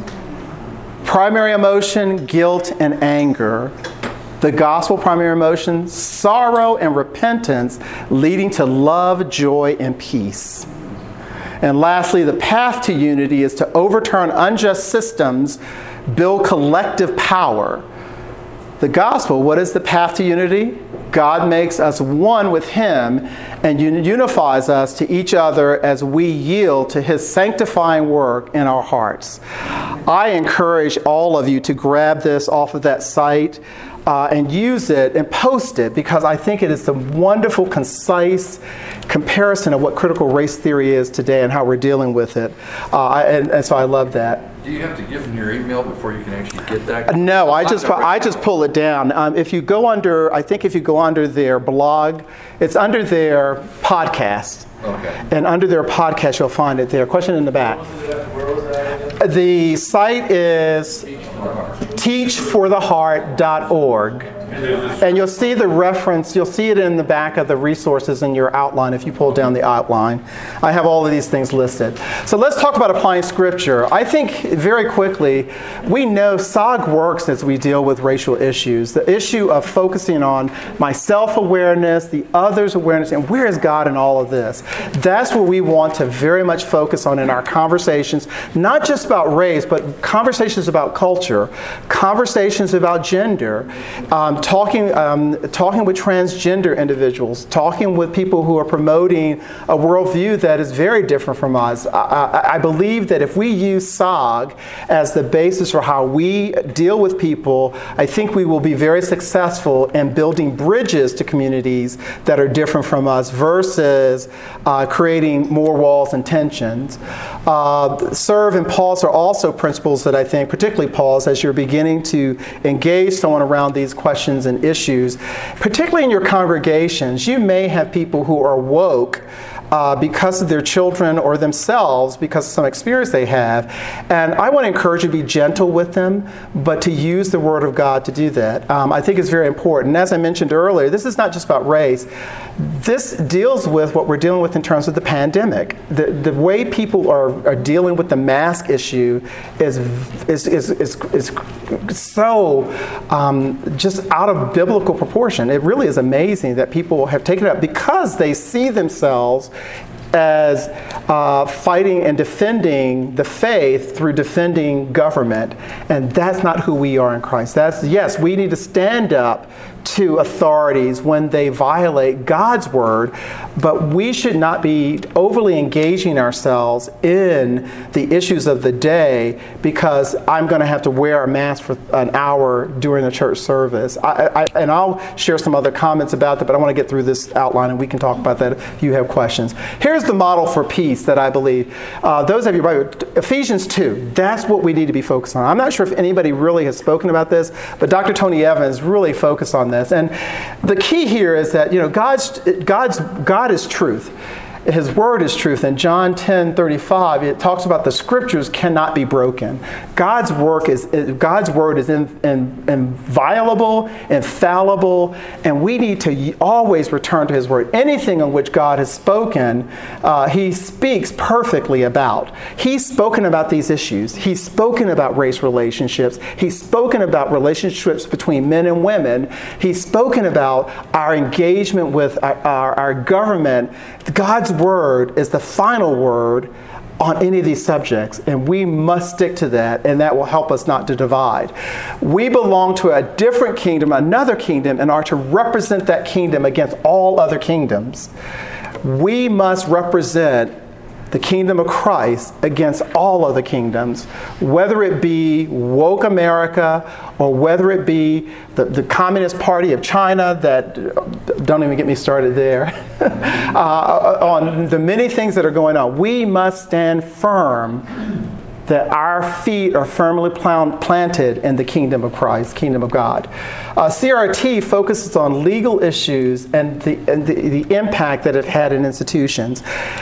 Primary emotion, guilt and anger. The gospel primary emotion, sorrow and repentance, leading to love, joy, and peace. And lastly, the path to unity is to overturn unjust systems, build collective power. The gospel, what is the path to unity? God makes us one with Him and unifies us to each other as we yield to His sanctifying work in our hearts. I encourage all of you to grab this off of that site uh, and use it and post it, because I think it is the wonderful, concise comparison of what critical race theory is today and how we're dealing with it. Uh, and, and so I love that. Do you have to give them your email before you can actually get that? No, I just I just pull it down. Um, if you go under, I think if you go under their blog, it's under their podcast. Okay. And under their podcast, you'll find it there. Question in the back. Where was that? The site is teach for the heart dot org. And you'll see the reference, you'll see it in the back of the resources in your outline if you pull down the outline. I have all of these things listed. So let's talk about applying Scripture. I think very quickly, we know S O G works as we deal with racial issues. The issue of focusing on my self-awareness, the other's awareness, and where is God in all of this? That's what we want to very much focus on in our conversations, not just about race, but conversations about culture, conversations about gender, um, talking um, talking with transgender individuals, talking with people who are promoting a worldview that is very different from us. I, I, I believe that if we use S O G as the basis for how we deal with people, I think we will be very successful in building bridges to communities that are different from us versus uh, creating more walls and tensions. Uh, serve and pause are also principles that I think, particularly pause, as you're beginning to engage someone around these questions and issues, particularly in your congregations. You may have people who are woke Uh, because of their children or themselves, because of some experience they have. And I want to encourage you to be gentle with them, but to use the Word of God to do that. Um, I think it's very important. And as I mentioned earlier, this is not just about race. This deals with what we're dealing with in terms of the pandemic. The, the way people are, are dealing with the mask issue is, is, is, is, is so um, just out of biblical proportion. It really is amazing that people have taken it up because they see themselves as uh, fighting and defending the faith through defending government. And that's not who we are in Christ. That's, yes, we need to stand up to authorities when they violate God's word, but we should not be overly engaging ourselves in the issues of the day because I'm going to have to wear a mask for an hour during the church service. I, I, and I'll share some other comments about that, but I want to get through this outline and we can talk about that if you have questions. Here's the model for peace that I believe. Uh, those of you, Ephesians two, that's what we need to be focused on. I'm not sure if anybody really has spoken about this, but Doctor Tony Evans really focused on this. And the key here is that, you know, God's, God's, God is truth. His word is truth. In John ten thirty-five, it talks about the scriptures cannot be broken. God's work is God's word is in, in, inviolable, infallible, and we need to always return to His word. Anything on which God has spoken, uh, He speaks perfectly about. He's spoken about these issues. He's spoken about race relationships. He's spoken about relationships between men and women. He's spoken about our engagement with our, our, our government. God's word is the final word on any of these subjects, and we must stick to that, and that will help us not to divide. We belong to a different kingdom, another kingdom, and are to represent that kingdom against all other kingdoms. We must represent the kingdom of Christ against all other kingdoms, whether it be woke America or whether it be the, the Communist Party of China that, don't even get me started there, uh, on the many things that are going on. We must stand firm that our feet are firmly planted in the kingdom of Christ, kingdom of God. Uh, C R T focuses on legal issues and, the, and the, the impact that it had in institutions.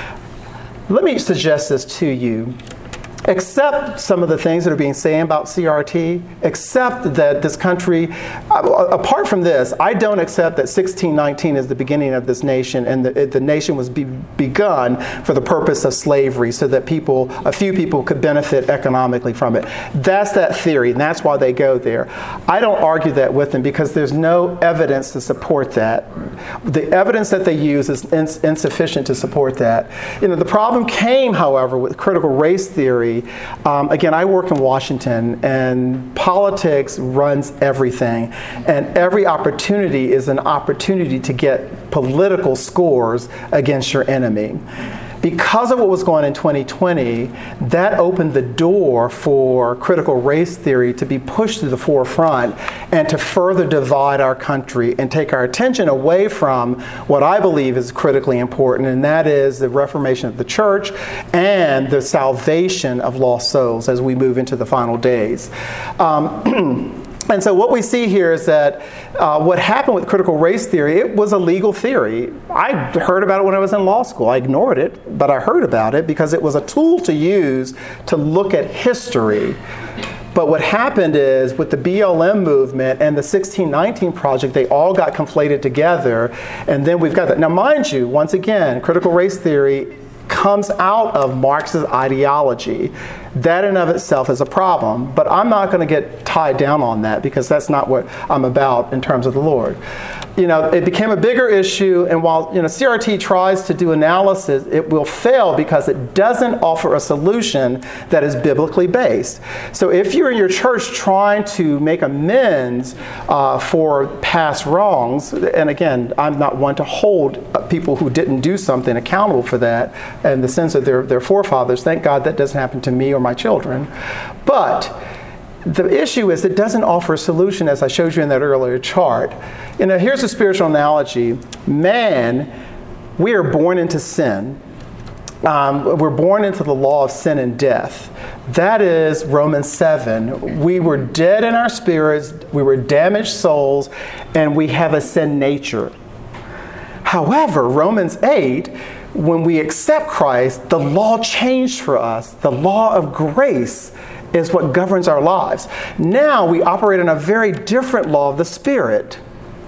Let me suggest this to you. Accept some of the things that are being said about C R T. Accept that this country, apart from this, I don't accept that sixteen nineteen is the beginning of this nation and the, the nation was be, begun for the purpose of slavery so that people, a few people could benefit economically from it. That's that theory, and that's why they go there. I don't argue that with them because there's no evidence to support that. The evidence that they use is ins- insufficient to support that. You know, the problem came, however, with critical race theory. Um, again, I work in Washington, and politics runs everything. And every opportunity is an opportunity to get political scores against your enemy. Because of what was going on in twenty twenty, that opened the door for critical race theory to be pushed to the forefront and to further divide our country and take our attention away from what I believe is critically important, and that is the reformation of the church and the salvation of lost souls as we move into the final days. Um, And so what we see here is that uh, what happened with critical race theory, it was a legal theory. I heard about it when I was in law school. I ignored it, but I heard about it because it was a tool to use to look at history. But what happened is with the B L M movement and the sixteen nineteen project, they all got conflated together. And then we've got that. Now, mind you, once again, critical race theory comes out of Marxist ideology. That in of itself is a problem, but I'm not going to get tied down on that because that's not what I'm about in terms of the Lord. You know, it became a bigger issue, and while, you know, C R T tries to do analysis, it will fail because it doesn't offer a solution that is biblically based. So if you're in your church trying to make amends uh, for past wrongs, and again, I'm not one to hold people who didn't do something accountable for that in the sense of their, their forefathers. Thank God that doesn't happen to me or my children. But the issue is it doesn't offer a solution, as I showed you in that earlier chart. You know, here's a spiritual analogy. Man, we are born into sin. Um, we're born into the law of sin and death. That is Romans seven. We were dead in our spirits, we were damaged souls, and we have a sin nature. However, Romans eight, when we accept Christ, the law changed for us. The law of grace is what governs our lives. Now we operate in a very different law of the Spirit.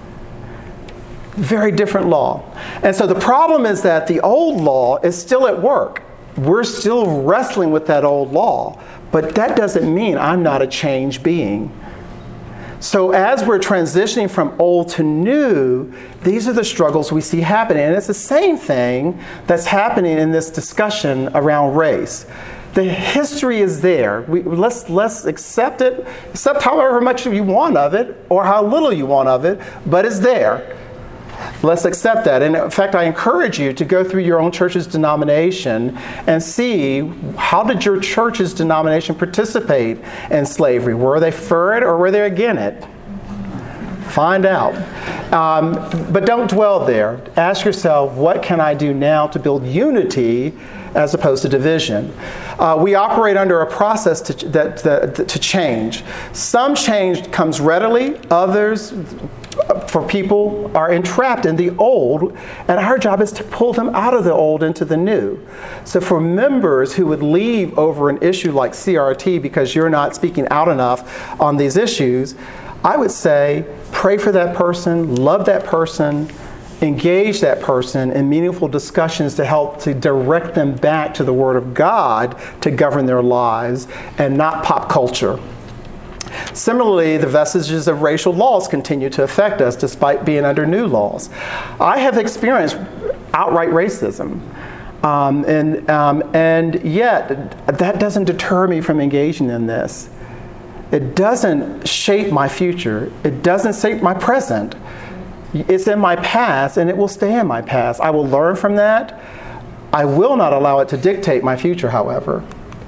Very different law. And so the problem is that the old law is still at work. We're still wrestling with that old law. But that doesn't mean I'm not a changed being. So as we're transitioning from old to new, these are the struggles we see happening. And it's the same thing that's happening in this discussion around race. The history is there. We, let's, let's accept it, accept however much you want of it or how little you want of it, but it's there. Let's accept that. And in fact, I encourage you to go through your own church's denomination and see how did your church's denomination participate in slavery? Were they for it or were they against it? Find out. Um, but don't dwell there. Ask yourself, what can I do now to build unity as opposed to division? Uh, we operate under a process to, that, that, to change. Some change comes readily, others for people are entrapped in the old, and our job is to pull them out of the old into the new. So for members who would leave over an issue like C R T because you're not speaking out enough on these issues, I would say pray for that person, love that person, engage that person in meaningful discussions to help to direct them back to the Word of God to govern their lives and not pop culture. Similarly, the vestiges of racial laws continue to affect us despite being under new laws. I have experienced outright racism. Um, and, um, and yet, that doesn't deter me from engaging in this. It doesn't shape my future. It doesn't shape my present. It's in my past, and it will stay in my past. I will learn from that, I will not allow it to dictate my future, however.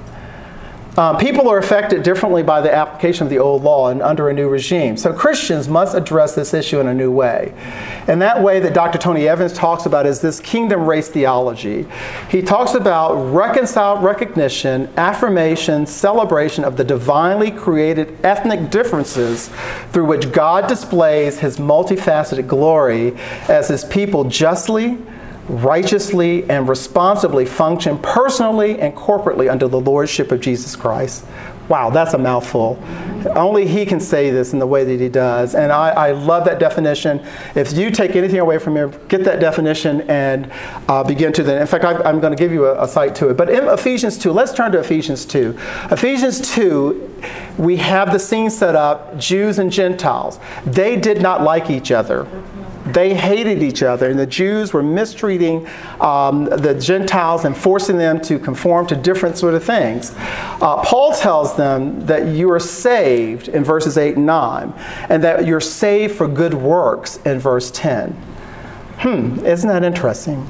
Um, people are affected differently by the application of the old law and under a new regime. So Christians must address this issue in a new way. And that way that Doctor Tony Evans talks about is this kingdom race theology. He talks about reconciled recognition, affirmation, celebration of the divinely created ethnic differences through which God displays his multifaceted glory as his people justly, righteously, and responsibly function personally and corporately under the lordship of Jesus Christ. Wow, that's a mouthful. Only he can say this in the way that he does. And I, I love that definition. If you take anything away from here, get that definition and uh, begin to then. In fact, I, I'm going to give you a, a cite to it. But in Ephesians two, let's turn to Ephesians two. Ephesians two, we have the scene set up, Jews and Gentiles. They did not like each other. They hated each other, and the Jews were mistreating um, the Gentiles and forcing them to conform to different sort of things. Uh, Paul tells them that you are saved in verses eight and nine, and that you're saved for good works in verse ten. Hmm, isn't that interesting?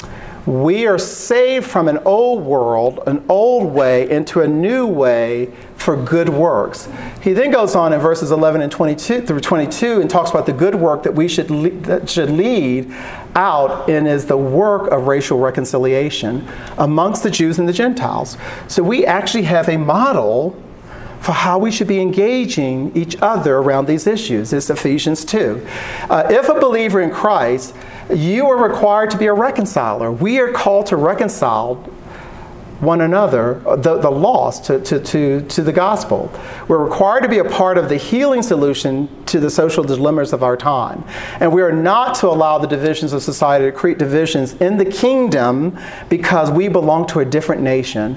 We are saved from an old world, an old way, into a new way for good works. He then goes on in verses eleven and twenty-two through twenty-two and talks about the good work that we should le- that should lead out and is the work of racial reconciliation amongst the Jews and the Gentiles. So we actually have a model for how we should be engaging each other around these issues. It's Ephesians two. Uh, if a believer in Christ, you are required to be a reconciler. We are called to reconcile one another, the, the lost, to, to, to, to the gospel. We're required to be a part of the healing solution to the social dilemmas of our time. And we are not to allow the divisions of society to create divisions in the kingdom because we belong to a different nation.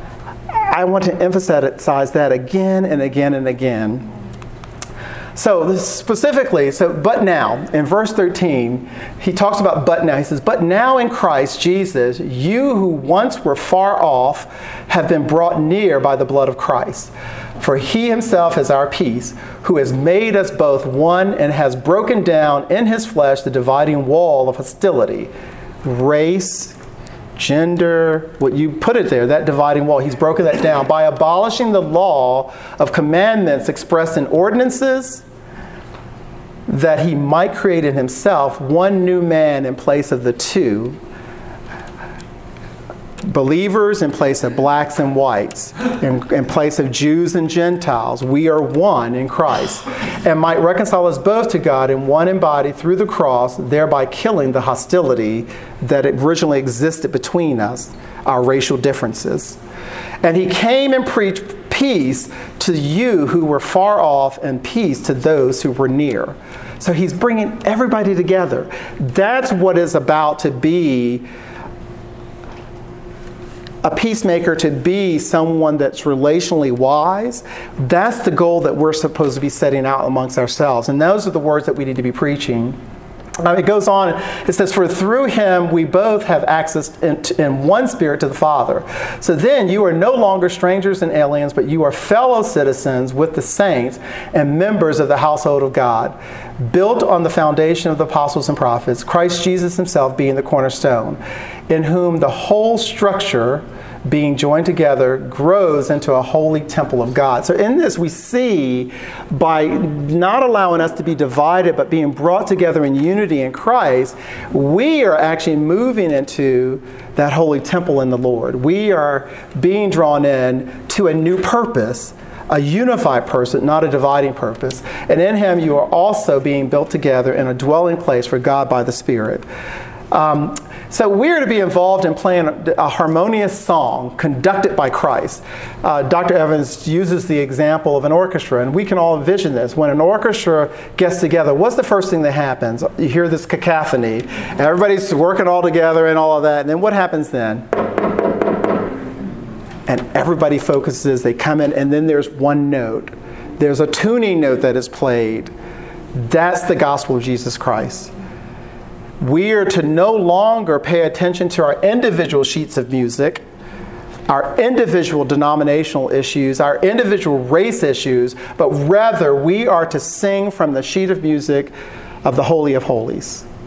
I want to emphasize that again and again and again. So this specifically, so but now, in verse thirteen, he talks about but now. He says, but now in Christ Jesus, you who once were far off have been brought near by the blood of Christ. For he himself is our peace, who has made us both one and has broken down in his flesh the dividing wall of hostility. Race, gender, what you put it there, that dividing wall, he's broken that down by abolishing the law of commandments expressed in ordinances, that he might create in himself one new man in place of the two, believers in place of blacks and whites, in, in place of Jews and Gentiles. We are one in Christ, and might reconcile us both to God in one in body through the cross, thereby killing the hostility that originally existed between us, our racial differences. And he came and preached peace to you who were far off and peace to those who were near. So he's bringing everybody together. That's what it's about to be a peacemaker, to be someone that's relationally wise. That's the goal that we're supposed to be setting out amongst ourselves. And those are the words that we need to be preaching. Um, it goes on, it says, for through him we both have access in, in one spirit to the Father. So then you are no longer strangers and aliens, but you are fellow citizens with the saints and members of the household of God, built on the foundation of the apostles and prophets, Christ Jesus himself being the cornerstone, in whom the whole structure, being joined together, grows into a holy temple of God. So in this we see, by not allowing us to be divided but being brought together in unity in Christ, we are actually moving into that holy temple in the Lord. We are being drawn in to a new purpose, a unified person, not a dividing purpose. And in him you are also being built together in a dwelling place for God by the Spirit. Um, so we're to be involved in playing a harmonious song conducted by Christ. Uh, Doctor Evans uses the example of an orchestra, and we can all envision this. When an orchestra gets together, what's the first thing that happens? You hear this cacophony. Everybody's working all together and all of that. And then what happens then? And everybody focuses, they come in, and then there's one note. There's a tuning note that is played. That's the gospel of Jesus Christ. We are to no longer pay attention to our individual sheets of music, our individual denominational issues, our individual race issues, but rather we are to sing from the sheet of music of the Holy of Holies.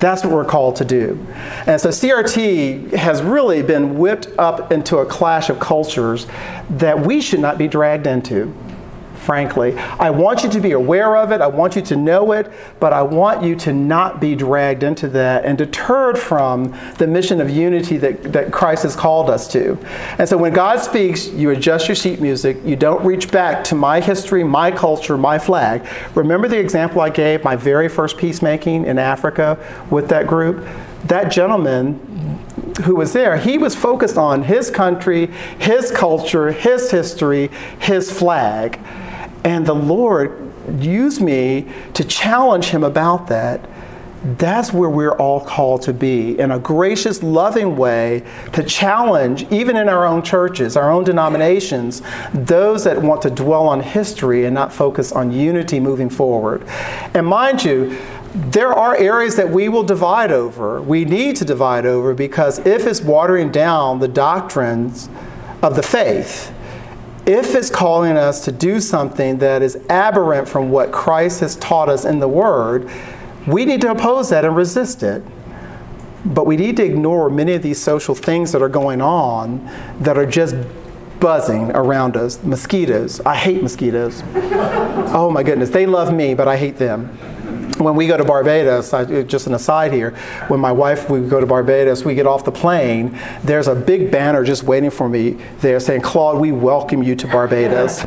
That's what we're called to do. And so C R T has really been whipped up into a clash of cultures that we should not be dragged into, frankly. I want you to be aware of it. I want you to know it. But I want you to not be dragged into that and deterred from the mission of unity that, that Christ has called us to. And so when God speaks, you adjust your sheet music. You don't reach back to my history, my culture, my flag. Remember the example I gave, my very first peacemaking in Africa with that group? That gentleman who was there, he was focused on his country, his culture, his history, his flag. And the Lord used me to challenge him about that. That's where we're all called to be, in a gracious, loving way, to challenge, even in our own churches, our own denominations, those that want to dwell on history and not focus on unity moving forward. And mind you, there are areas that we will divide over. We need to divide over, because if it's watering down the doctrines of the faith, if it's calling us to do something that is aberrant from what Christ has taught us in the Word, we need to oppose that and resist it. But we need to ignore many of these social things that are going on that are just buzzing around us. Mosquitoes. I hate mosquitoes. Oh my goodness. They love me, but I hate them. When we go to Barbados, I, just an aside here, when my wife, we go to Barbados, we get off the plane, there's a big banner just waiting for me there saying, "Claude, we welcome you to Barbados."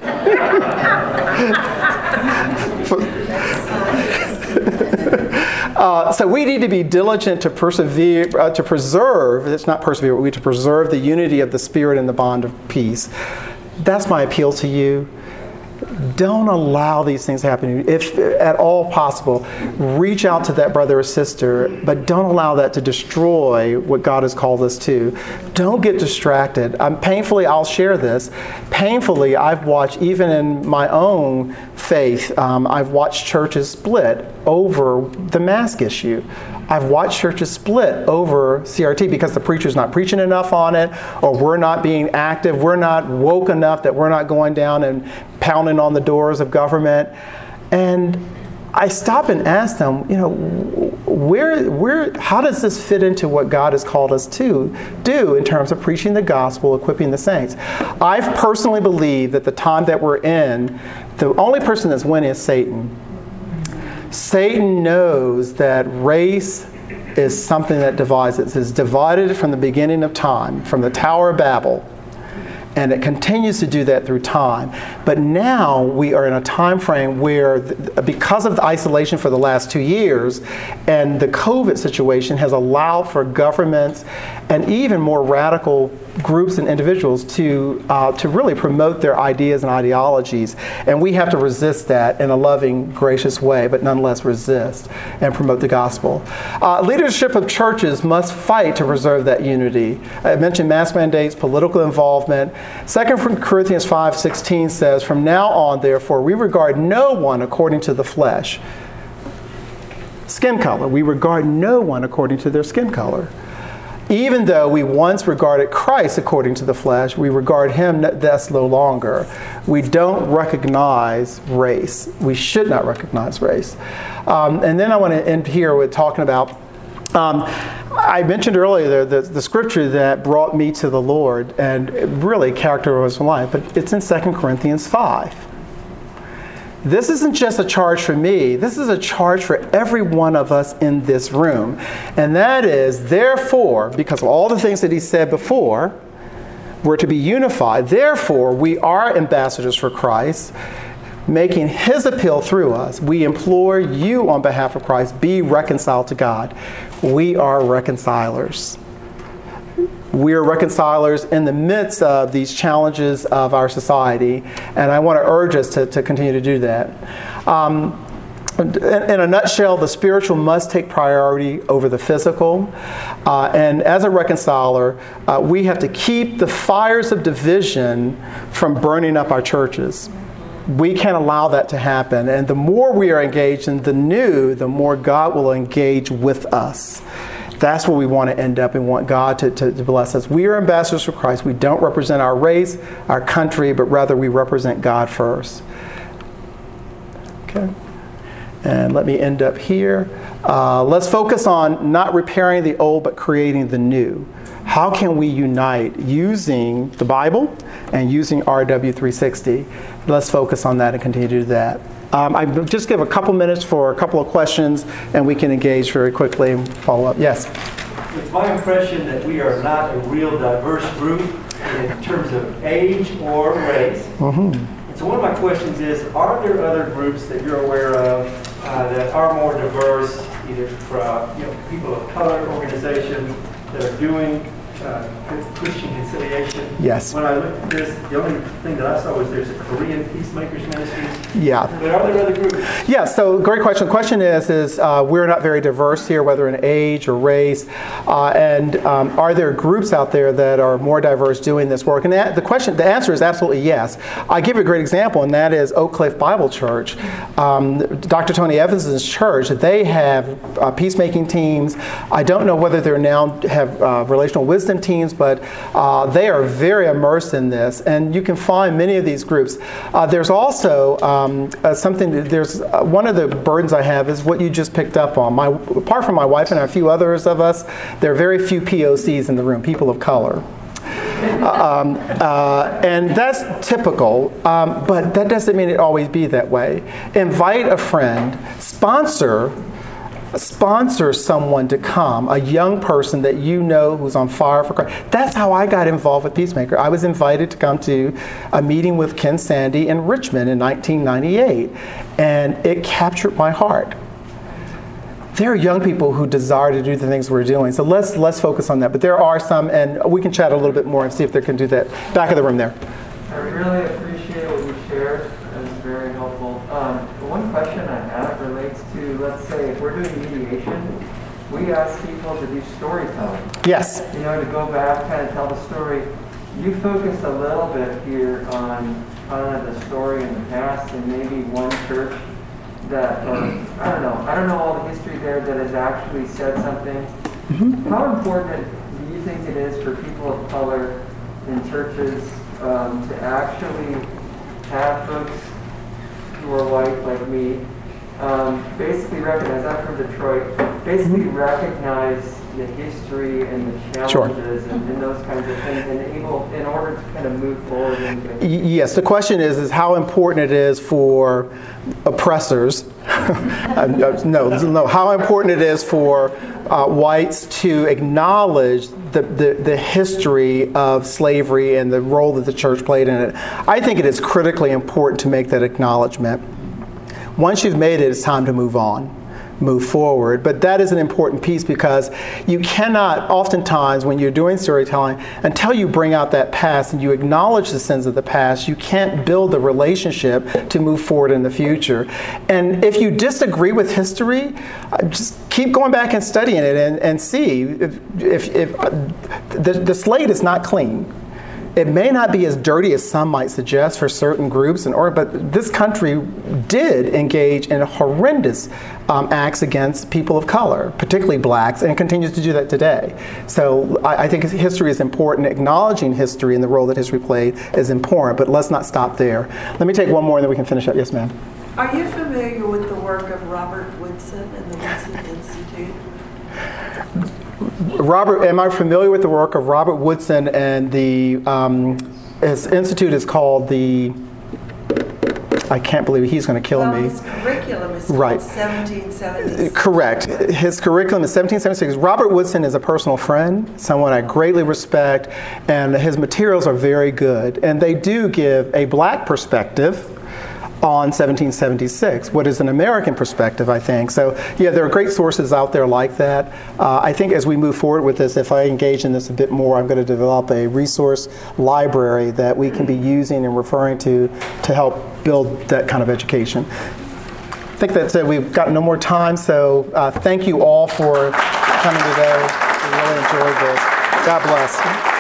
uh, so we need to be diligent to persevere, uh, to preserve, it's not persevere, but we to preserve the unity of the Spirit and the bond of peace. That's my appeal to you. Don't allow these things to happen. If at all possible, reach out to that brother or sister, but don't allow that to destroy what God has called us to. Don't get distracted. Um, painfully, I'll share this. Painfully, I've watched, even in my own faith, um, I've watched churches split over the mask issue. I've watched churches split over C R T because the preacher's not preaching enough on it, or we're not being active, we're not woke enough that we're not going down and pounding on the doors of government. And I stop and ask them, you know, where, where, how does this fit into what God has called us to do in terms of preaching the gospel, equipping the saints? I personally believe that the time that we're in, the only person that's winning is Satan. Satan knows that race is something that divides us. It's divided from the beginning of time, from the Tower of Babel. And it continues to do that through time. But now we are in a time frame where, because of the isolation for the last two years, and the COVID situation has allowed for governments and even more radical groups and individuals to uh, to really promote their ideas and ideologies. And we have to resist that in a loving, gracious way, but nonetheless resist and promote the gospel. Uh, leadership of churches must fight to preserve that unity. I mentioned mask mandates, political involvement. Second Corinthians five sixteen says, "From now on, therefore, we regard no one according to the flesh." Skin color. We regard no one according to their skin color. Even though we once regarded Christ according to the flesh, we regard him thus no longer. We don't recognize race. We should not recognize race. Um, and then I want to end here with talking about, um, I mentioned earlier the, the, the scripture that brought me to the Lord and really characterized my life, but it's in Second Corinthians five. This isn't just a charge for me. This is a charge for every one of us in this room. And that is, therefore, because of all the things that he said before, we're to be unified. Therefore, we are ambassadors for Christ, making his appeal through us. We implore you on behalf of Christ, be reconciled to God. We are reconcilers. We are reconcilers in the midst of these challenges of our society, and I want to urge us to, to continue to do that. Um, in, in a nutshell, the spiritual must take priority over the physical, uh, and as a reconciler, uh, we have to keep the fires of division from burning up our churches. We can't allow that to happen, and the more we are engaged in the new, the more God will engage with us. That's where we want to end up and want God to, to, to bless us. We are ambassadors for Christ. We don't represent our race, our country, but rather we represent God first. Okay? And let me end up here. Uh, let's focus on not repairing the old, but creating the new. How can we unite using the Bible and using R W three sixty? Let's focus on that and continue to do that. Um, I just give a couple minutes for a couple of questions, and we can engage very quickly and follow up. Yes? It's my impression that we are not a real diverse group in terms of age or race. Mm-hmm. And so one of my questions is, are there other groups that you're aware of uh, that are more diverse, either from you know, people of color organizations that are doing uh, Christian conciliation? Yes. When I looked at this, the only thing that I saw was there's a Korean Peacemakers Ministries. Yeah. But are there other groups? Yeah, so great question. The question is, is uh, we're not very diverse here, whether in age or race. Uh, and um, are there groups out there that are more diverse doing this work? And that, the question, the answer is absolutely yes. I give you a great example, and that is Oak Cliff Bible Church. Um, Doctor Tony Evans' church, they have uh, peacemaking teams. I don't know whether they're now have uh, relational wisdom teams, but uh, they are very immersed in this. And you can find many of these groups. Uh, there's also um, uh, something, there's uh, one of the burdens I have is what you just picked up on. My, apart from my wife and a few others of us, there are very few P O Cs in the room, people of color. um, uh, and that's typical, um, but that doesn't mean it always be that way. Invite a friend, sponsor sponsor someone to come, a young person that you know who's on fire for Christ. That's how I got involved with Peacemaker. I was invited to come to a meeting with Ken Sande in Richmond in nineteen ninety-eight, and it captured my heart. There are young people who desire to do the things we're doing, so let's let's focus on that. But there are some, and we can chat a little bit more and see if they can do that. Back of the room there. I really appreciate what you shared. It's very helpful. Um, the one question I have relates to, let's say, if we're doing mediation, we ask people to do storytelling. Yes. You know, to go back, kind of tell the story. You focused a little bit here on kind of the story in the past and maybe one church that, or, I don't know, I don't know all the history there that has actually said something. Mm-hmm. How important do you think it is for people of color in churches um, to actually have folks who are white like me um, basically recognize, I'm from Detroit, basically mm-hmm. recognize the history and the challenges sure. and, and those kinds of things, and able, in order to kind of move forward into. Yes, the question is, is how important it is for oppressors, no, no, how important it is for uh, whites to acknowledge the, the, the history of slavery and the role that the church played in it. I think it is critically important to make that acknowledgement. Once you've made it, it's time to move on. Move forward. But that is an important piece because you cannot, oftentimes when you're doing storytelling, until you bring out that past and you acknowledge the sins of the past, you can't build a relationship to move forward in the future. And if you disagree with history, just keep going back and studying it and, and see if, if, if uh, the, the slate is not clean. It may not be as dirty as some might suggest for certain groups, and or but this country did engage in horrendous um, acts against people of color, particularly blacks, and continues to do that today. So I, I think history is important. Acknowledging history and the role that history played is important, but let's not stop there. Let me take one more and then we can finish up. Yes, ma'am. Are you familiar with the work of Robert Woodson and the Woodson Institute? Robert, am I familiar with the work of Robert Woodson, and the um, his institute is called the, I can't believe he's going to kill well, me. His curriculum is right. called seventeen seventy-six. Correct. His curriculum is seventeen seventy-six. Robert Woodson is a personal friend, someone I greatly respect, and his materials are very good. And they do give a black perspective on seventeen seventy-six, what is an American perspective, I think. So, yeah, there are great sources out there like that. Uh, I think as we move forward with this, if I engage in this a bit more, I'm going to develop a resource library that we can be using and referring to to help build that kind of education. I think that's it. We've got no more time, so uh, thank you all for coming today. We really enjoyed this. God bless.